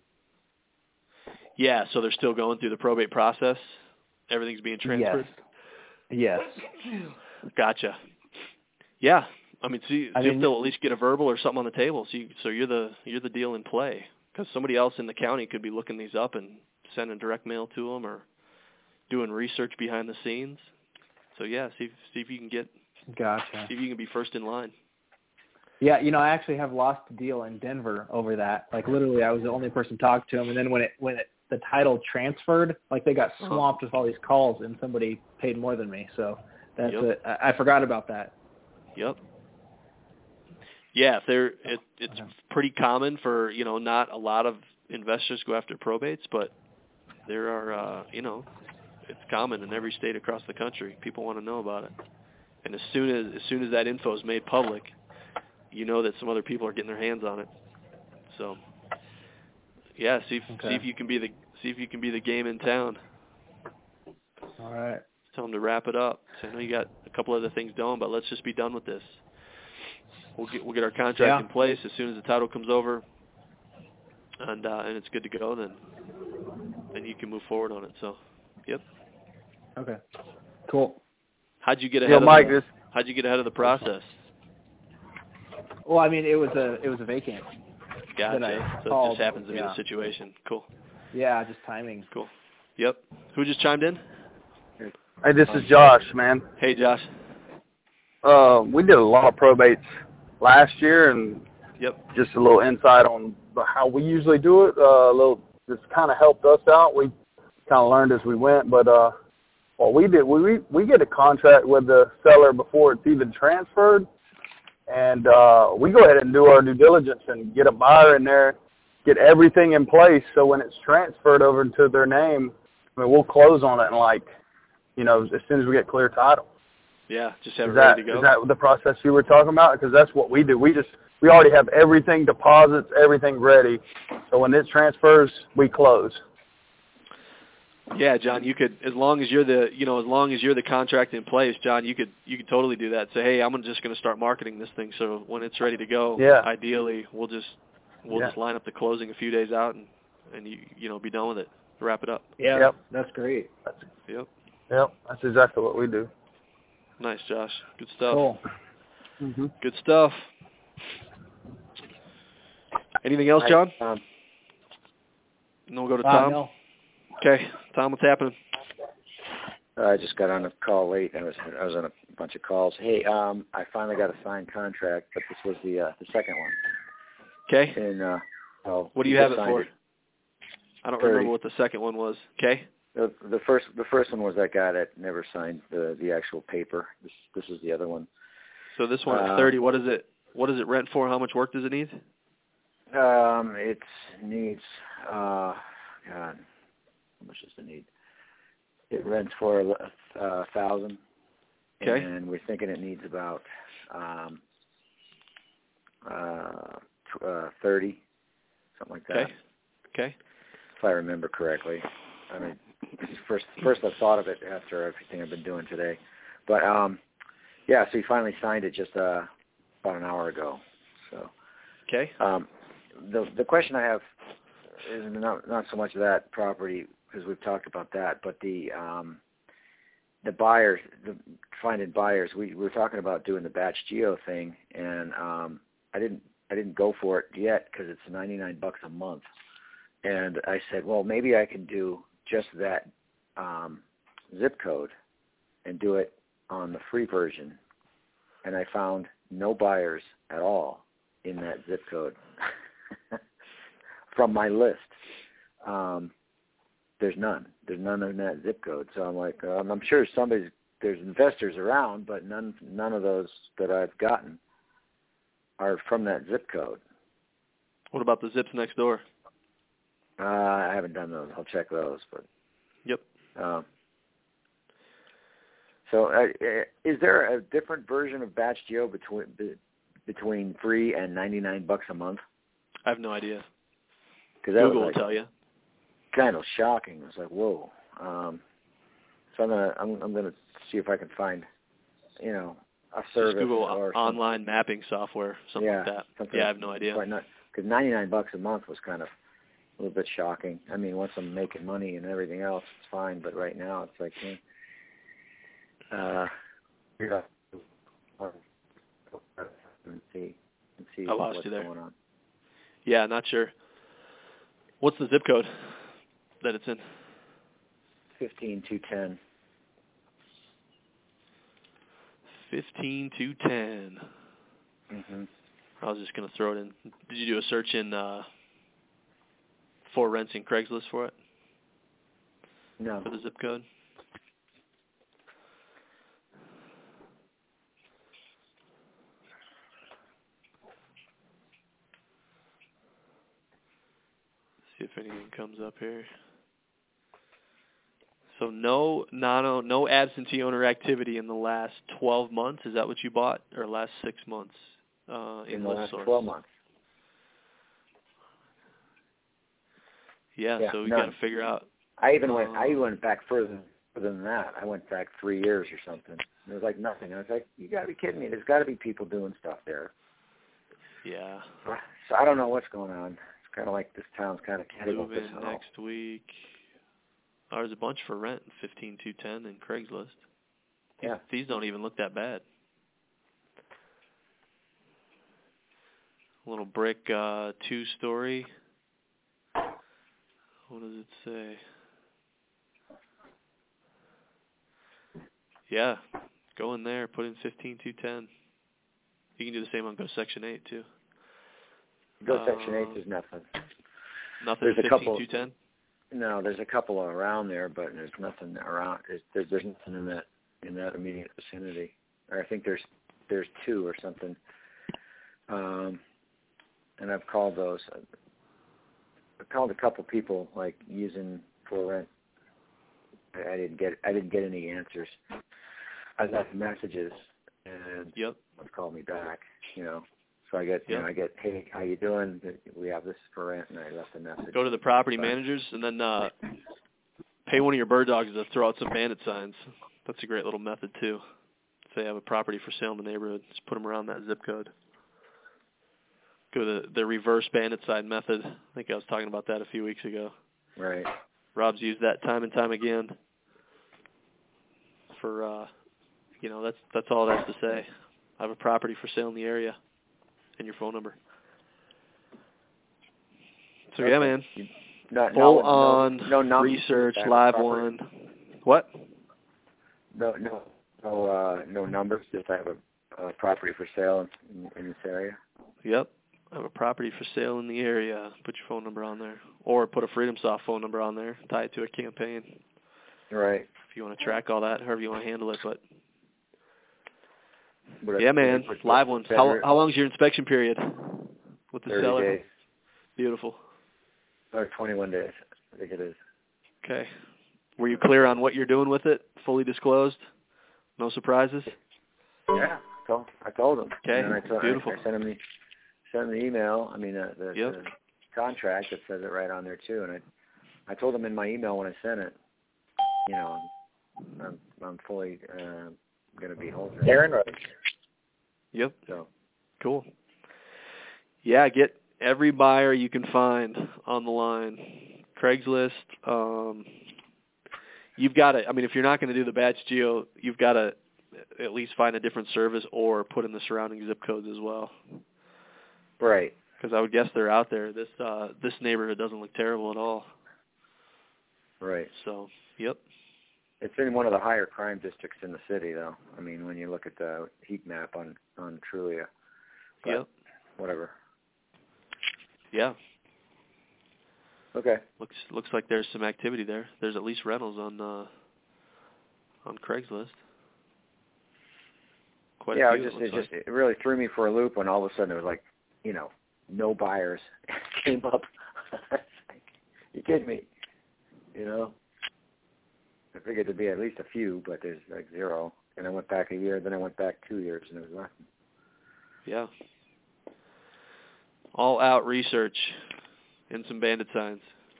Yeah, so they're still going through the probate process. Everything's being transferred. Yes. Gotcha. Yeah, I mean, see if they'll at least get a verbal or something on the table. So you're the deal in play, because somebody else in the county could be looking these up and sending direct mail to them or doing research behind the scenes. So yeah, see if you can get. Gotcha. See if you can be first in line. Yeah, I actually have lost a deal in Denver over that. Like literally, I was the only person to talk to him, and then when the title transferred, like they got swamped with all these calls, and somebody paid more than me. So that's I forgot about that. Yep. Yeah, it's pretty common for not a lot of investors go after probates, but there are it's common in every state across the country. People want to know about it, and as soon as that info is made public, that some other people are getting their hands on it. So yeah, see if you can be the game in town. All right. Tell them to wrap it up. So I know you got a couple other things going, but let's just be done with this. We'll get our contract in place as soon as the title comes over, and it's good to go. Then you can move forward on it. So, yep. Okay. Cool. How'd you get ahead of the process? Well, I mean, it was a vacant. Gotcha. So it just happens to be the situation. Cool. Yeah, just timing. Cool. Yep. Who just chimed in? Hey, this is Josh, man. Hey, Josh. We did a lot of probates last year, and just a little insight on how we usually do it. This kind of helped us out. We kind of learned as we went, but what we did, we get a contract with the seller before it's even transferred, and we go ahead and do our due diligence and get a buyer in there, get everything in place, so when it's transferred over into their name, I mean, we'll close on it in as soon as we get clear title. Yeah, just have it ready to go. Is that the process you were talking about? Because that's what we do. We already have everything, deposits, everything ready. So when it transfers, we close. Yeah, John, you could, as long as you're the contract in place, John, you could totally do that. Say, hey, I'm just going to start marketing this thing. So when it's ready to go, ideally, we'll just line up the closing a few days out and you be done with it. Wrap it up. Yeah, yep. That's great. Yep, that's exactly what we do. Nice, Josh. Good stuff. Cool. Good stuff. Anything else, John? And then we'll go to Tom. No. Okay, Tom, what's happening? I just got on a call late. I was on a bunch of calls. Hey, I finally got a signed contract, but this was the second one. Okay. And what do you have it for? I don't remember what the second one was. Okay. The first one was that guy that never signed the actual paper. This is the other one. So this one is 30. What is it? What does it rent for? How much work does it need? It needs God, how much does it need? It rents for 1,000. Okay. And we're thinking it needs about 30, something like that. Okay. Okay. If I remember correctly. I mean, first I thought of it after everything I've been doing today, but yeah. So he finally signed it just about an hour ago. So. Okay. The question I have is not so much that property, because we've talked about that, but the buyers, finding buyers. We were talking about doing the batch geo thing, and I didn't go for it yet because it's $99 a month, and I said, well, maybe I can do just that zip code and do it on the free version, and I found no buyers at all in that zip code from my list. There's none in that zip code. So I'm like, I'm sure there's investors around, but none of those that I've gotten are from that zip code. What about the zips next door? I haven't done those. I'll check those, but. Yep. So is there a different version of Batch Geo between free and $99 a month? I have no idea. Google will tell you. Kind of shocking. It was like, whoa. So I'm gonna see if I can find, a service. Just Google or online mapping software, something like that. I have no idea. Because $99 a month was kind of a little bit shocking. I mean, once I'm making money and everything else, it's fine. But right now, it's like, and see I lost what's you there. going on. Yeah, not sure. What's the zip code that it's in? 15210. 15210. Mhm. I was just gonna throw it in. Did you do a search in for rents in Craigslist for it? No. For the zip code? See if anything comes up here. So no absentee owner activity in the last 12 months. Is that what you bought, or last 6 months? In the last 12 months. Yeah, so we got to figure out. I even went back further than that. I went back 3 years or something. It was like nothing. I was like, you got to be kidding me. There's got to be people doing stuff there. Yeah. So I don't know what's going on. It's kind of like this town's kind of catty. Move in next week. Oh, there's a bunch for rent, 15210 in Craigslist. Yeah. These don't even look that bad. A little brick 2-story. What does it say? Yeah, go in there, put in 15210. You can do the same on Go Section 8 too. Go Section 8 is nothing. Nothing at 15210? No, there's a couple around there, but there's nothing around. There's nothing in that immediate vicinity. Or I think there's 2 or something. And I've called those. I called a couple people like using for rent. I didn't get any answers. I left messages and no one called me back. So I get hey, how you doing? We have this for rent, and I left a message. Go to the property managers and then pay one of your bird dogs to throw out some bandit signs. That's a great little method too. If they have a property for sale in the neighborhood, just put them around that zip code. Go to the reverse bandit sign method. I think I was talking about that a few weeks ago. Right. Rob's used that time and time again. For that's all it has to say. I have a property for sale in the area, and your phone number. So yeah, man. Full on research, live one. What? No numbers. Just I have a property for sale in this area. Yep. I have a property for sale in the area. Put your phone number on there. Or put a FreedomSoft phone number on there. Tie it to a campaign. Right. If you want to track all that, however you want to handle it. But yeah, man. Live ones. How long is your inspection period with the 30 seller? days. Beautiful. Or 21 days, I think it is. Okay. Were you clear on what you're doing with it? Fully disclosed? No surprises? Yeah. I told him. Okay. And then Beautiful. I sent him the email. I mean, the contract that says it right on there too. And I told him in my email when I sent it, you know, I'm fully going to be holding it. Aaron Rose. Yep. So. Cool. Yeah, get every buyer you can find on the line. Craigslist. You've got to, I mean, if you're not going to do the batch geo, you've got to at least find a different service or put in the surrounding zip codes as well. Right. Because I would guess they're out there. This neighborhood doesn't look terrible at all. Right. So, yep. It's in one of the higher crime districts in the city, though. I mean, when you look at the heat map on Trulia. But yep. Whatever. Yeah. Okay. Looks like there's some activity there. There's at least rentals on Craigslist. Quite a few. It really threw me for a loop when all of a sudden it was like, you know, no buyers came up. You kidding me? You know? I figured there'd be at least a few, but there's like zero. And I went back a year, then I went back 2 years, and there was nothing. Yeah. All out research and some bandit signs.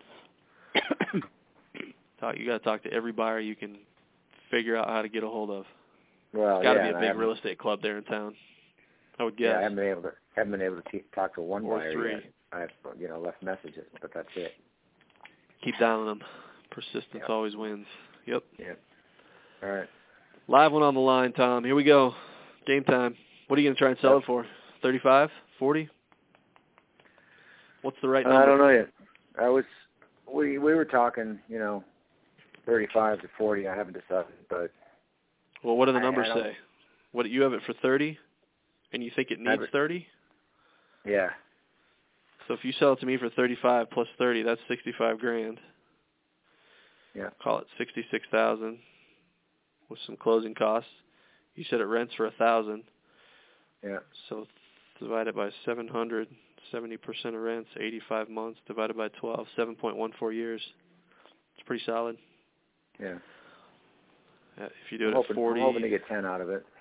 You got to talk to every buyer you can figure out how to get a hold of. Well, it's got to be a big real estate club there in town, I would guess. Yeah, I haven't been able to talk to one or buyer three. yet. I've left messages, but that's it. Keep dialing them. Persistence always wins. Yep. Yep. All right. Live one on the line, Tom. Here we go. Game time. What are you going to try and sell it for? 35? 40? What's the right number? I don't know yet. We were talking, 35 to 40. I haven't decided, but. Well, what do the numbers say? What you have it for 30, and you think it needs 30? Yeah. So if you sell it to me for 35 plus 30, that's $65,000. Yeah. Call it $66,000 with some closing costs. You said it rents for $1,000. Yeah. So divided by 700, 70% of rents, 85 months divided by 12, 7.14 years. It's pretty solid. Yeah. If you do it at 40, I'm hoping to get 10 out of it.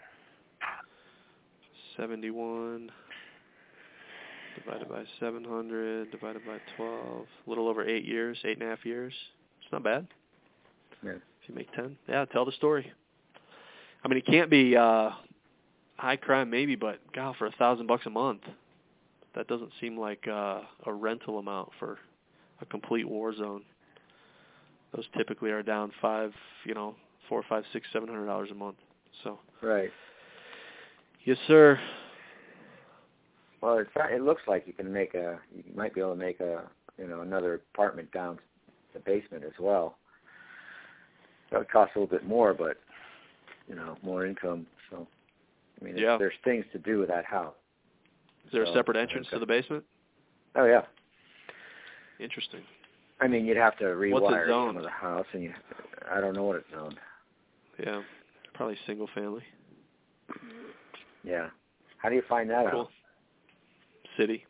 71 divided by 700 divided by 12, a little over 8 years, 8.5 years. It's not bad. Yeah. If you make 10, tell the story. I mean, it can't be high crime, maybe, but God, for $1,000 a month, that doesn't seem like a rental amount for a complete war zone. Those typically are down $400, $500, $600, $700 a month. So. Right. Yes, sir. Well, it looks like you might be able to make another apartment down the basement as well. That would cost a little bit more, but more income. So, I mean, there's things to do with that house. Is there a separate entrance to the basement? Oh yeah. Interesting. I mean, you'd have to rewire some of the house, and I don't know what it's zoned. Yeah, probably single family. Yeah. How do you find that out? City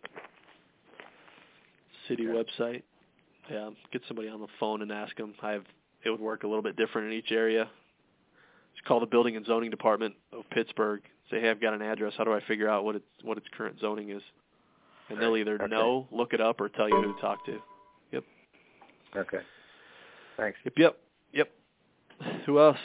website. Yeah, get somebody on the phone and ask them. It would work a little bit different in each area. Just call the Building and Zoning Department of Pittsburgh. Say, hey, I've got an address. How do I figure out what its current zoning is? And they'll either know, look it up, or tell you who to talk to. Yep. Okay. Thanks. Yep. Who else?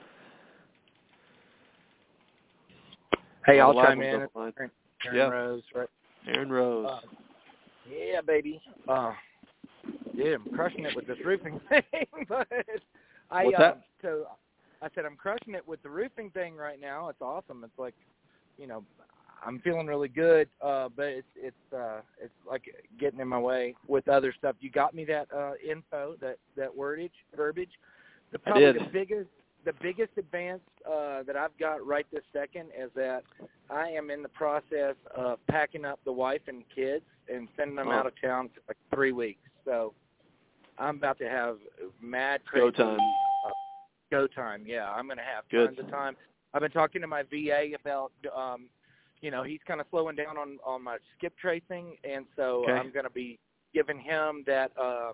Hey, I'll chime in. Aaron Rose, right? Aaron Rose. Yeah, baby. Yeah, I'm crushing it with this roofing thing. But What's that? So I said I'm crushing it with the roofing thing right now. It's awesome. It's like, I'm feeling really good, but it's like getting in my way with other stuff. You got me that info, that verbiage. The biggest advance that I've got right this second is that I am in the process of packing up the wife and kids and sending them out of town for like 3 weeks. So I'm about to have mad crazy go time. Yeah, I'm going to have tons of time. I've been talking to my VA about, he's kind of slowing down on my skip tracing, and so I'm going to be giving him that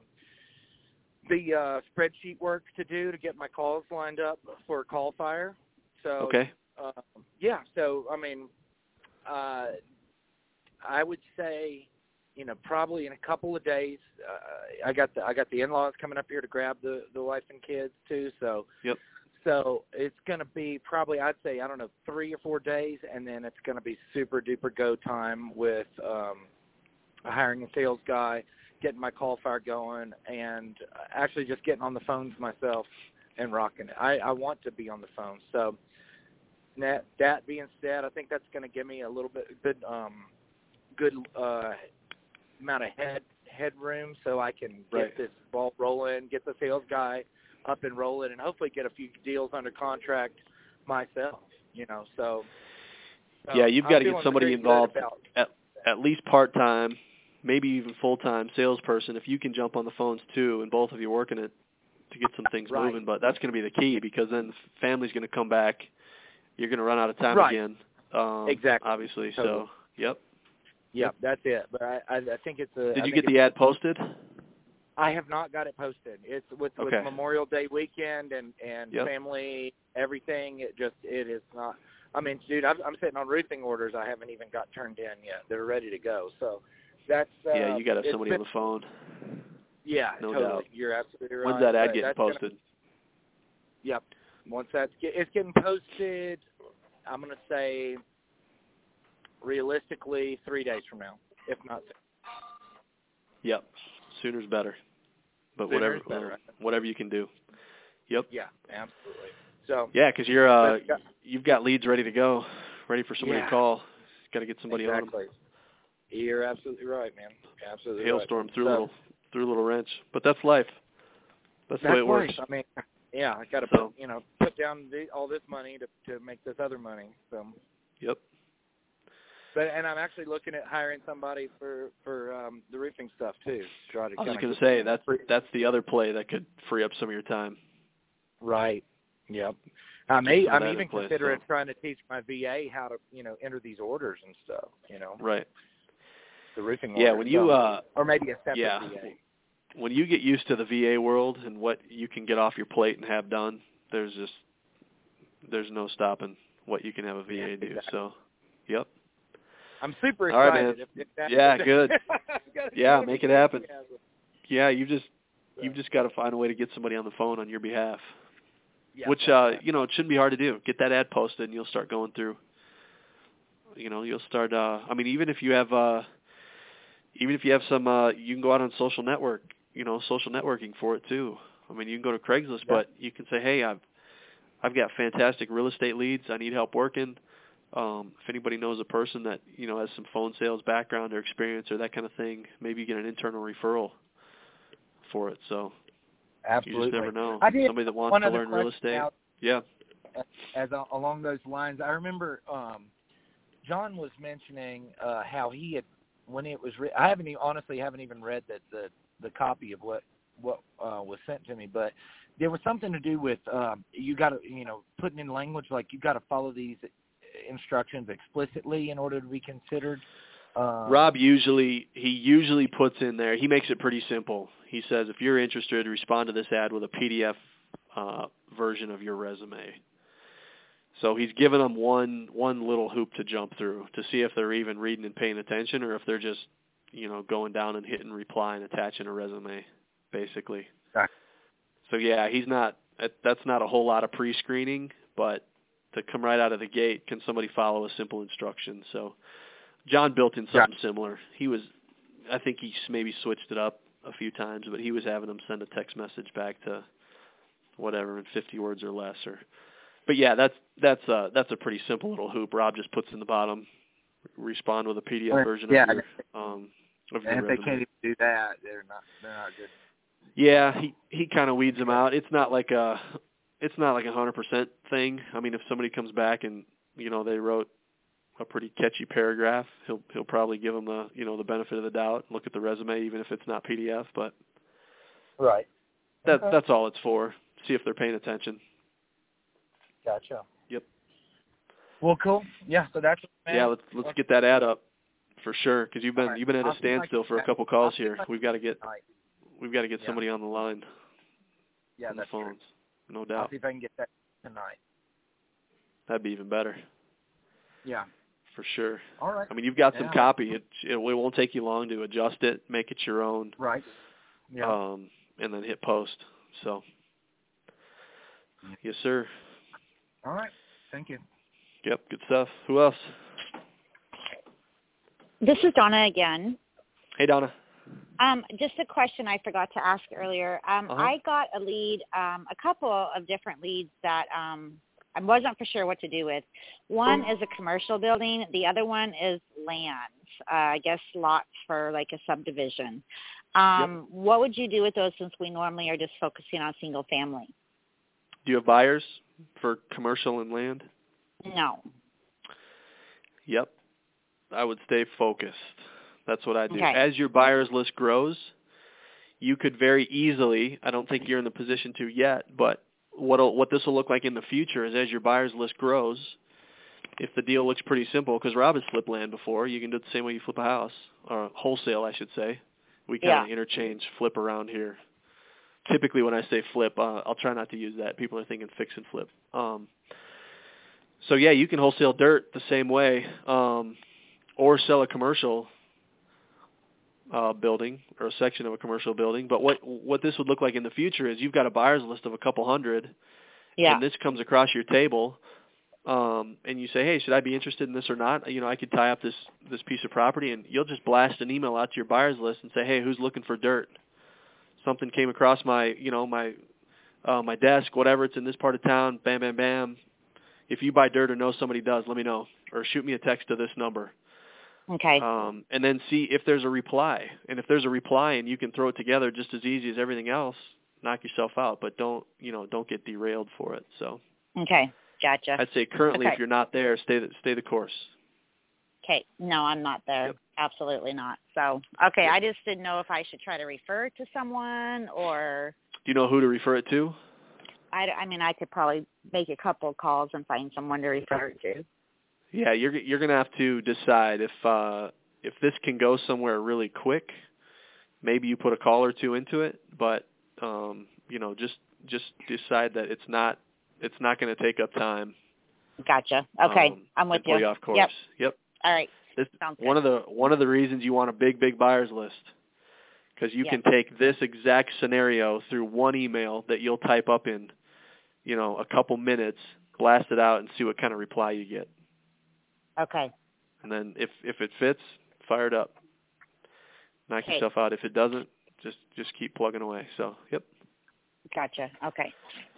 the spreadsheet work to do to get my calls lined up for call fire. So so I mean, I would say, probably in a couple of days. I got the in-laws coming up here to grab the wife and kids too. So So it's going to be probably, I'd say, 3 or 4 days, and then it's going to be super duper go time with hiring a sales guy, getting my call fire going, and actually just getting on the phones myself and rocking it. I want to be on the phone. So that being said, I think that's going to give me a little bit good amount of headroom so I can get this ball rolling, get the sales guy up and rolling, and hopefully get a few deals under contract myself, So yeah, you've got to get somebody involved at least part-time, maybe even full-time salesperson. If you can jump on the phones too, and both of you working it to get some things moving. But that's going to be the key, because then the family's going to come back. You're going to run out of time again. Exactly. Obviously. Totally. So, Yep, that's it. But I think it's a. Did you get the ad posted? I have not got it posted. It's with Memorial Day weekend and family, everything. It is not. I mean, dude, I'm sitting on roofing orders I haven't even got turned in yet. They're ready to go. So that's. You got to have somebody on the phone. Yeah, no totally. Doubt. You're absolutely right. When's that ad getting posted? Yep. Once it's getting posted, I'm going to say realistically 3 days from now, if not. Yep. Sooner's better. But whatever you can do. Yep. Yeah, absolutely. So. Yeah, because you've got leads ready to go, ready for somebody to call. Got to get somebody on them. You're absolutely right, man. Absolutely. Hailstorm threw a little wrench, but that's life. That's the way it works. I mean, yeah, I got to put down all this money to make this other money. So. Yep. And I'm actually looking at hiring somebody for the roofing stuff too. I was going to say that's the other play that could free up some of your time. Right. Yep. I'm even considering trying to teach my VA how to enter these orders and stuff. Right. The roofing. Yeah. When you or maybe a separate VA. When you get used to the VA world and what you can get off your plate and have done, there's no stopping what you can have a VA do. So, yep. I'm super excited. All right, man. Good. Yeah, make it happen. Yeah, you've just got to find a way to get somebody on the phone on your behalf. Yeah, which it shouldn't be hard to do. Get that ad posted, and you'll start going through. You'll start. Even if you have some, you can go out on social networking for it too. I mean, you can go to Craigslist, but you can say, hey, I've got fantastic real estate leads. I need help working. If anybody knows a person that, has some phone sales background or experience or that kind of thing, maybe you get an internal referral for it. So absolutely. You just never know. Somebody that wants to learn real estate. Along those lines, I remember John was mentioning how he had, when it was I haven't even read the copy of what was sent to me, but there was something to do with you got to, putting in language like you got to follow these instructions explicitly in order to be considered. Rob usually puts in there, he makes it pretty simple. He says, if you're interested, respond to this ad with a PDF version of your resume. So he's given them one little hoop to jump through to see if they're even reading and paying attention, or if they're just going down and hitting reply and attaching a resume, basically. Exactly. So yeah, that's not a whole lot of pre-screening, but to come right out of the gate, can somebody follow a simple instruction? So John built in something similar. I think he maybe switched it up a few times, but he was having them send a text message back to whatever in 50 words or less. But yeah, that's a pretty simple little hoop. Rob just puts in the bottom, respond with a PDF version of your and if resume. they can't even do that, they're not good. Yeah, he kind of weeds them out. It's not like a 100% thing. I mean, if somebody comes back and they wrote a pretty catchy paragraph, he'll probably give them the benefit of the doubt. Look at the resume, even if it's not PDF. But right, that's all it's for. See if they're paying attention. Gotcha. Yep. Well, cool. Yeah. So that's yeah. Let's get that ad up for sure, because you've been at a standstill for a couple calls here. We've got to get somebody on the line. Yeah, on the that's phones, true. No doubt. I'll see if I can get that tonight. That'd be even better. Yeah. For sure. All right. I mean, you've got some copy. It won't take you long to adjust it, make it your own. Right. Yeah. And then hit post. So. Yes, sir. All right. Thank you. Yep. Good stuff. Who else? This is Donna again. Hey, Donna. Just a question I forgot to ask earlier. I got a lead, a couple of different leads that I wasn't for sure what to do with. One is a commercial building. The other one is land, I guess lots for like a subdivision. What would you do with those, since we normally are just focusing on single family? Do you have buyers for commercial and land? No. Yep. I would stay focused. That's what I do. Okay. As your buyers list grows, you could very easily, I don't think you're in the position to yet, but what this will look like in the future is, as your buyers list grows, if the deal looks pretty simple, because Rob has flipped land before, you can do it the same way you flip a house, or wholesale, I should say. We kind of interchange flip around here. Typically when I say flip, I'll try not to use that. People are thinking fix and flip. So yeah, you can wholesale dirt the same way, or sell a commercial building or a section of a commercial building. But what this would look like in the future is, you've got a buyer's list of a couple hundred, and this comes across your table, and you say, hey, should I be interested in this or not? I could tie up this piece of property, and you'll just blast an email out to your buyer's list and say, hey, who's looking for dirt? Something came across my desk, whatever, it's in this part of town, bam, bam, bam. If you buy dirt or know somebody does, let me know, or shoot me a text to this number. Okay. And then see if there's a reply. And if there's a reply and you can throw it together just as easy as everything else, knock yourself out. But don't get derailed for it. So. Okay. Gotcha. I'd say currently, if you're not there, stay the course. Okay. No, I'm not there. Yep. Absolutely not. So, okay, I just didn't know if I should try to refer it to someone, or. Do you know who to refer it to? I mean, I could probably make a couple of calls and find someone to refer it to. Yeah, you're going to have to decide if this can go somewhere really quick. Maybe you put a call or two into it, but just decide that it's not going to take up time. Gotcha. Okay, I'm with you. Pull you off course. Yep. All right. Sounds good. One of the reasons you want a big buyers list, because you can take this exact scenario through one email that you'll type up in, a couple minutes, blast it out, and see what kind of reply you get. Okay. And then if it fits, fire it up. Knock yourself out. If it doesn't, just keep plugging away. So, yep. Gotcha. Okay.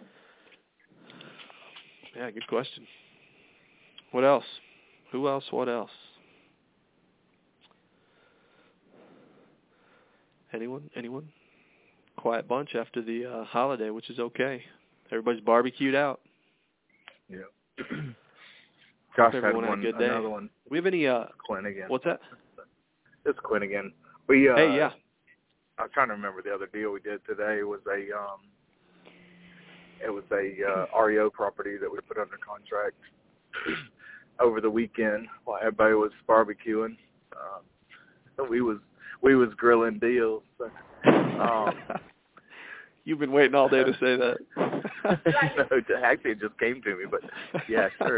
Yeah, good question. What else? Who else? What else? Anyone? Quiet bunch after the holiday, which is okay. Everybody's barbecued out. Yeah. Josh had everyone one, had a good day. another one. We have any? Quinn again. What's that? It's Quinn again. Hey, yeah. I was trying to remember the other deal we did today. It was a REO property that we put under contract over the weekend while everybody was barbecuing. We was grilling deals. So, You've been waiting all day to say that. No, actually, it just came to me, but yeah, sure.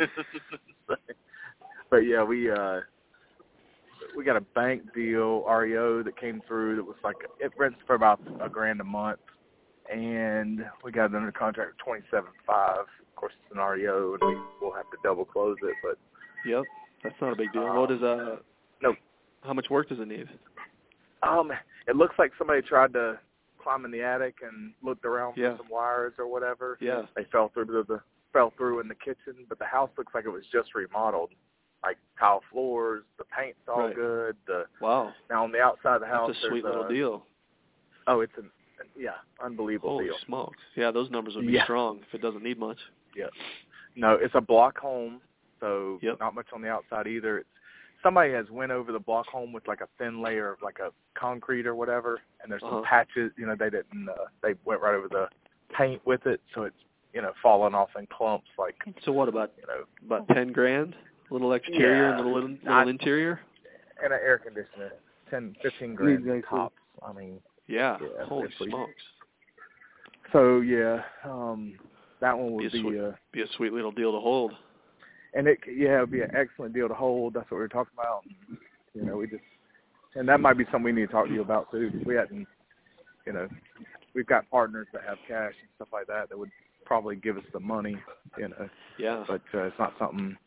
But yeah, we got a bank deal REO that came through that was like, it rents for about $1,000 a month, and we got it under contract for $27,500. Of course, it's an REO, and we'll have to double close it. But yep, that's not a big deal. What is no? How much work does it need? It looks like somebody tried to climb in the attic and looked around for some wires or whatever. Yeah. They fell through in the kitchen, but the house looks like it was just remodeled. like tile floors. The paint's all good. Wow. Now on the outside of the house, that's a sweet little deal. Oh, it's unbelievable Holy deal. smokes! Yeah, those numbers would be strong if it doesn't need much. Yeah. No, it's a block home, so not much on the outside either. Somebody has went over the block home with like a thin layer of like a concrete or whatever, and there's some patches. You know, they didn't. They went right over the paint with it, so it's falling off in clumps. Like. So what about about $10,000? Little exterior and little interior. And an air conditioner, $15,000 tops. I mean. Yeah. Holy smokes. So that one would be a sweet little deal to hold. And it'd be an excellent deal to hold. That's what we were talking about. And that might be something we need to talk to you about too. We hadn't, we've got partners that have cash and stuff like that would probably give us the money, Yeah. But it's not something,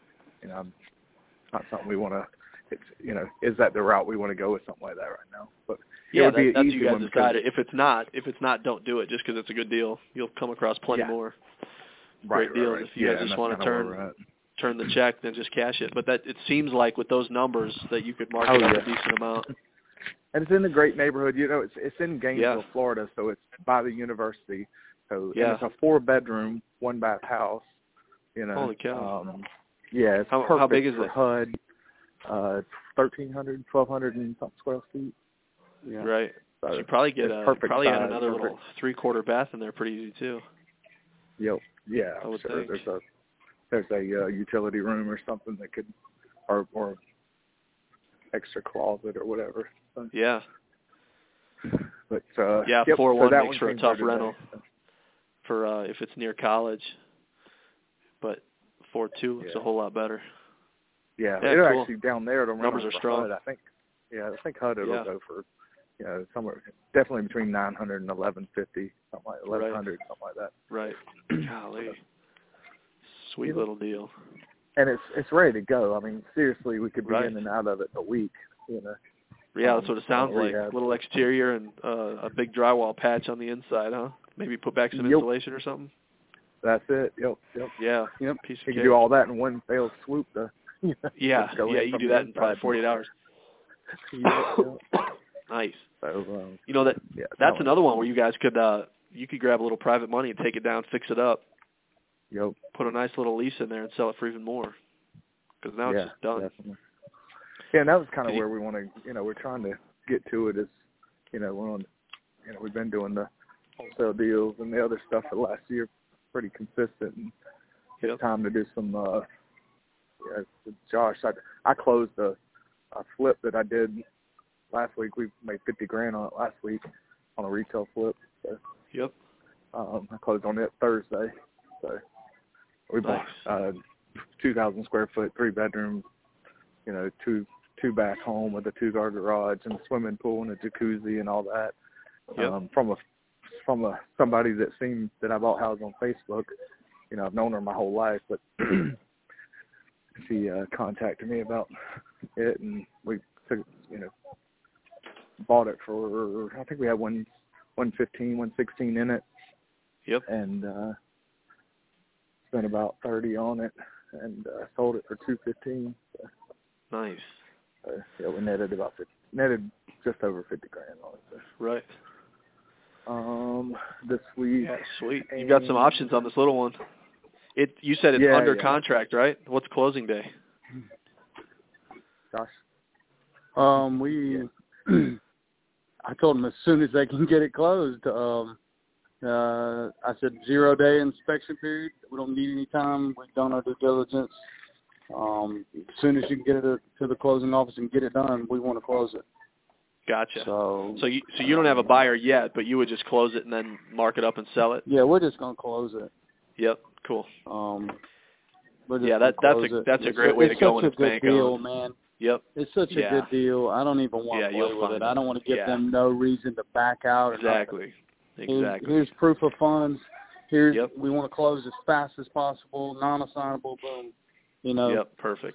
not something we want to. It's, is that the route we want to go with something like that right now? But that's you guys decide. If it's not, don't do it. Just because it's a good deal, you'll come across plenty more great deals. If you guys just want to turn the check, then just cash it. But it seems like with those numbers that you could mark it up a decent amount. And it's in a great neighborhood. It's in Gainesville, Florida, so it's by the university. So and it's a 4-bedroom, 1-bath house. Holy cow! It's perfect how big is for it? HUD. 1,300, 1,200 and something square feet. Yeah. Right. So you probably get add another little 3/4 bath in there pretty easy too. Yep. Yeah. I would sure. think. There's a utility room or something that could, or extra closet or whatever. So. Yeah. But 4-1 makes for a tough rental for if it's near college, but 4-2 looks a whole lot better. Yeah, it'll actually down there. Numbers are strong. HUD, I think HUD it'll go for, somewhere definitely between 900 and 1150, something like 1100, something like that. Right. Golly. Sweet little deal. And it's ready to go. I mean, seriously, we could be in and out of it in a week. Yeah, that's what it sounds like. A little exterior and a big drywall patch on the inside, huh? Maybe put back some insulation or something. That's it. Yep. Yeah. Yep. Piece of you cake. can do all that in one fell swoop. You can do that in probably 48 hours. Nice. So, that's another one where you guys could grab a little private money and take it down, fix it up. Yep. Put a nice little lease in there and sell it for even more. Because now it's just done. Definitely. Yeah, and that was kind of where we want to. We're trying to get to it. Is we're on. We've been doing the wholesale deals and the other stuff for the last year, pretty consistent. And it's time to do some. Josh, I closed a flip that I did last week. We made $50,000 on it last week on a retail flip. So, I closed on it Thursday. So we bought 2,000 square foot, 3-bedroom, 2-bath home with a 2-car garage and a swimming pool and a jacuzzi and all that. From somebody that I bought houses on Facebook. I've known her my whole life, but she contacted me about it, and we took, bought it for, I think we had 115, 116 in it. Yep. And spent about 30 on it, and sold it for 215. So. Nice. We netted just over $50,000 on it. So. Right. This week. Yeah, sweet. You've got some options on this little one. You said it's under contract, right? What's closing day? Josh? I told them as soon as they can get it closed. I said 0-day inspection period. We don't need any time. We've done our due diligence. As soon as you can get it to the closing office and get it done, we want to close it. Gotcha. So you don't have a buyer yet, but you would just close it and then mark it up and sell it? Yeah, we're just going to close it. Yep, cool. That's a great way to go when it's bank owned. It's such a good deal, man. Yep. It's such a good deal. I don't even want to play with it. I don't want to give them no reason to back out. Exactly. Here's proof of funds. We want to close as fast as possible, non-assignable, boom. Yep, perfect.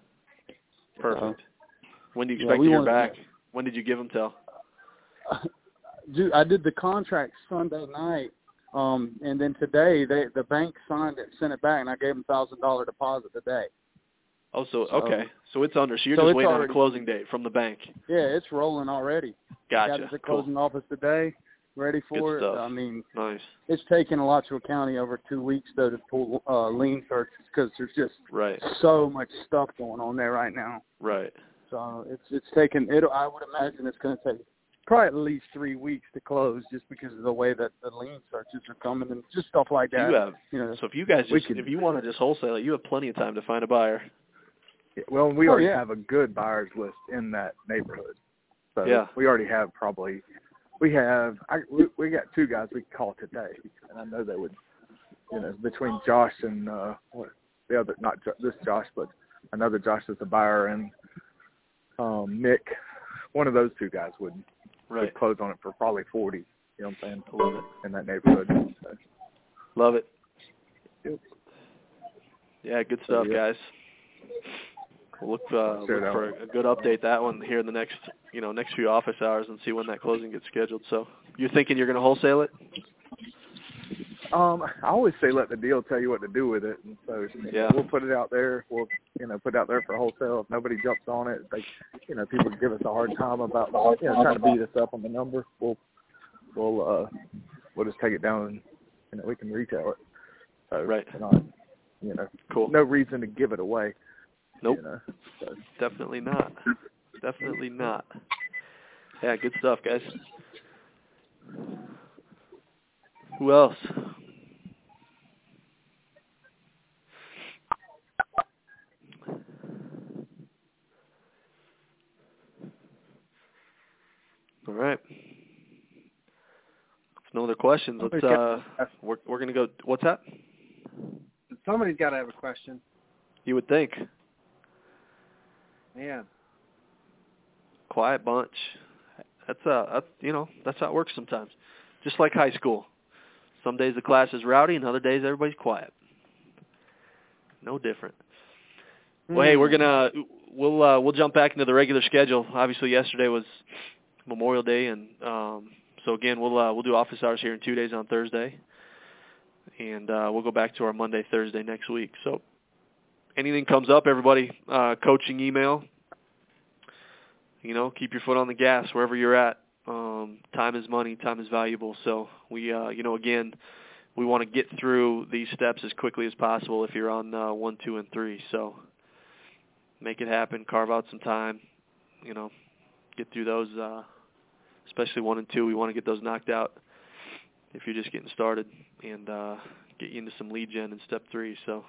When do you expect to hear back? When did you give them till? Dude, I did the contract Sunday night, and then today the bank signed it, sent it back, and I gave them $1,000 deposit today. Oh, so okay. So it's under. So you're just waiting on a closing date from the bank. Yeah, it's rolling already. Gotcha. Got it at the closing office today. Ready for it. I mean, nice. It's taken Alachua County over 2 weeks though to pull lien searches because there's just so much stuff going on there right now. Right. So it's taken. I would imagine it's going to take probably at least 3 weeks to close just because of the way that the lien searches are coming and just stuff like that. So if you guys if you want to just wholesale it, you have plenty of time to find a buyer. Well, we already have a good buyers list in that neighborhood. So we already have probably. We got 2 guys we can call today, and I know they would, between Josh and the other, not this Josh, but another Josh that's a buyer, and Nick, one of those 2 guys would close on it for probably 40. You know what I'm saying? Love it. In that neighborhood. So. Love it. Yep. Yeah, good stuff, guys. We'll look for a good update that one here in the next few office hours and see when that closing gets scheduled. So you're thinking you're going to wholesale it? I always say let the deal tell you what to do with it, and so we'll put it out there. We'll put it out there for wholesale. If nobody jumps on it, people give us a hard time about trying to beat us up on the number. We'll just take it down and we can retail it. So cool. No reason to give it away. Nope. Definitely not. Definitely not. Yeah, good stuff, guys. Who else? All right. If no other questions, let's we're going to go. What's that? Somebody's got to have a question. You would think. Yeah. Quiet bunch. That's how it works sometimes. Just like high school. Some days the class is rowdy, and other days everybody's quiet. No different. Well, hey, we'll jump back into the regular schedule. Obviously, yesterday was Memorial Day, and so again, we'll do office hours here in 2 days on Thursday, and we'll go back to our Monday, Thursday next week. So. Anything comes up, everybody, coaching email, keep your foot on the gas wherever you're at. Time is money. Time is valuable. So we, again, we want to get through these steps as quickly as possible if you're on 1, 2, and 3. So make it happen. Carve out some time, get through those, especially 1 and 2. We want to get those knocked out if you're just getting started and get you into some lead gen in step 3. So.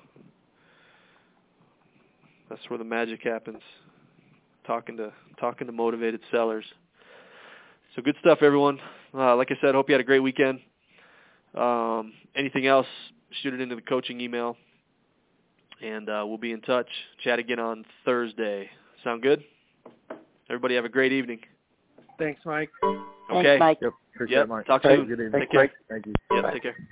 That's where the magic happens. Talking to motivated sellers. So good stuff, everyone. Like I said, hope you had a great weekend. Anything else, shoot it into the coaching email, and we'll be in touch. Chat again on Thursday. Sound good? Everybody have a great evening. Thanks, Mike. Okay. Thanks, Mike. Yep. Appreciate it, Mike. Talk soon. Good evening. Take care. Thank you. Yep. Bye. Take care.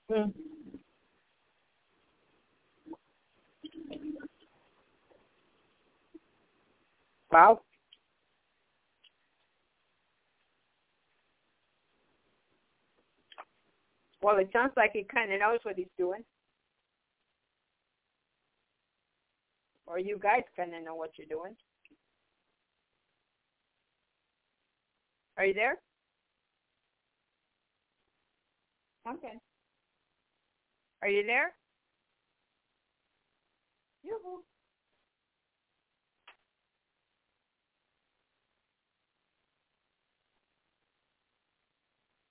Mm. Wow. Well, it sounds like he kind of knows what he's doing. Or you guys kind of know what you're doing. Are you there? Okay. Are you there? Yoo-hoo.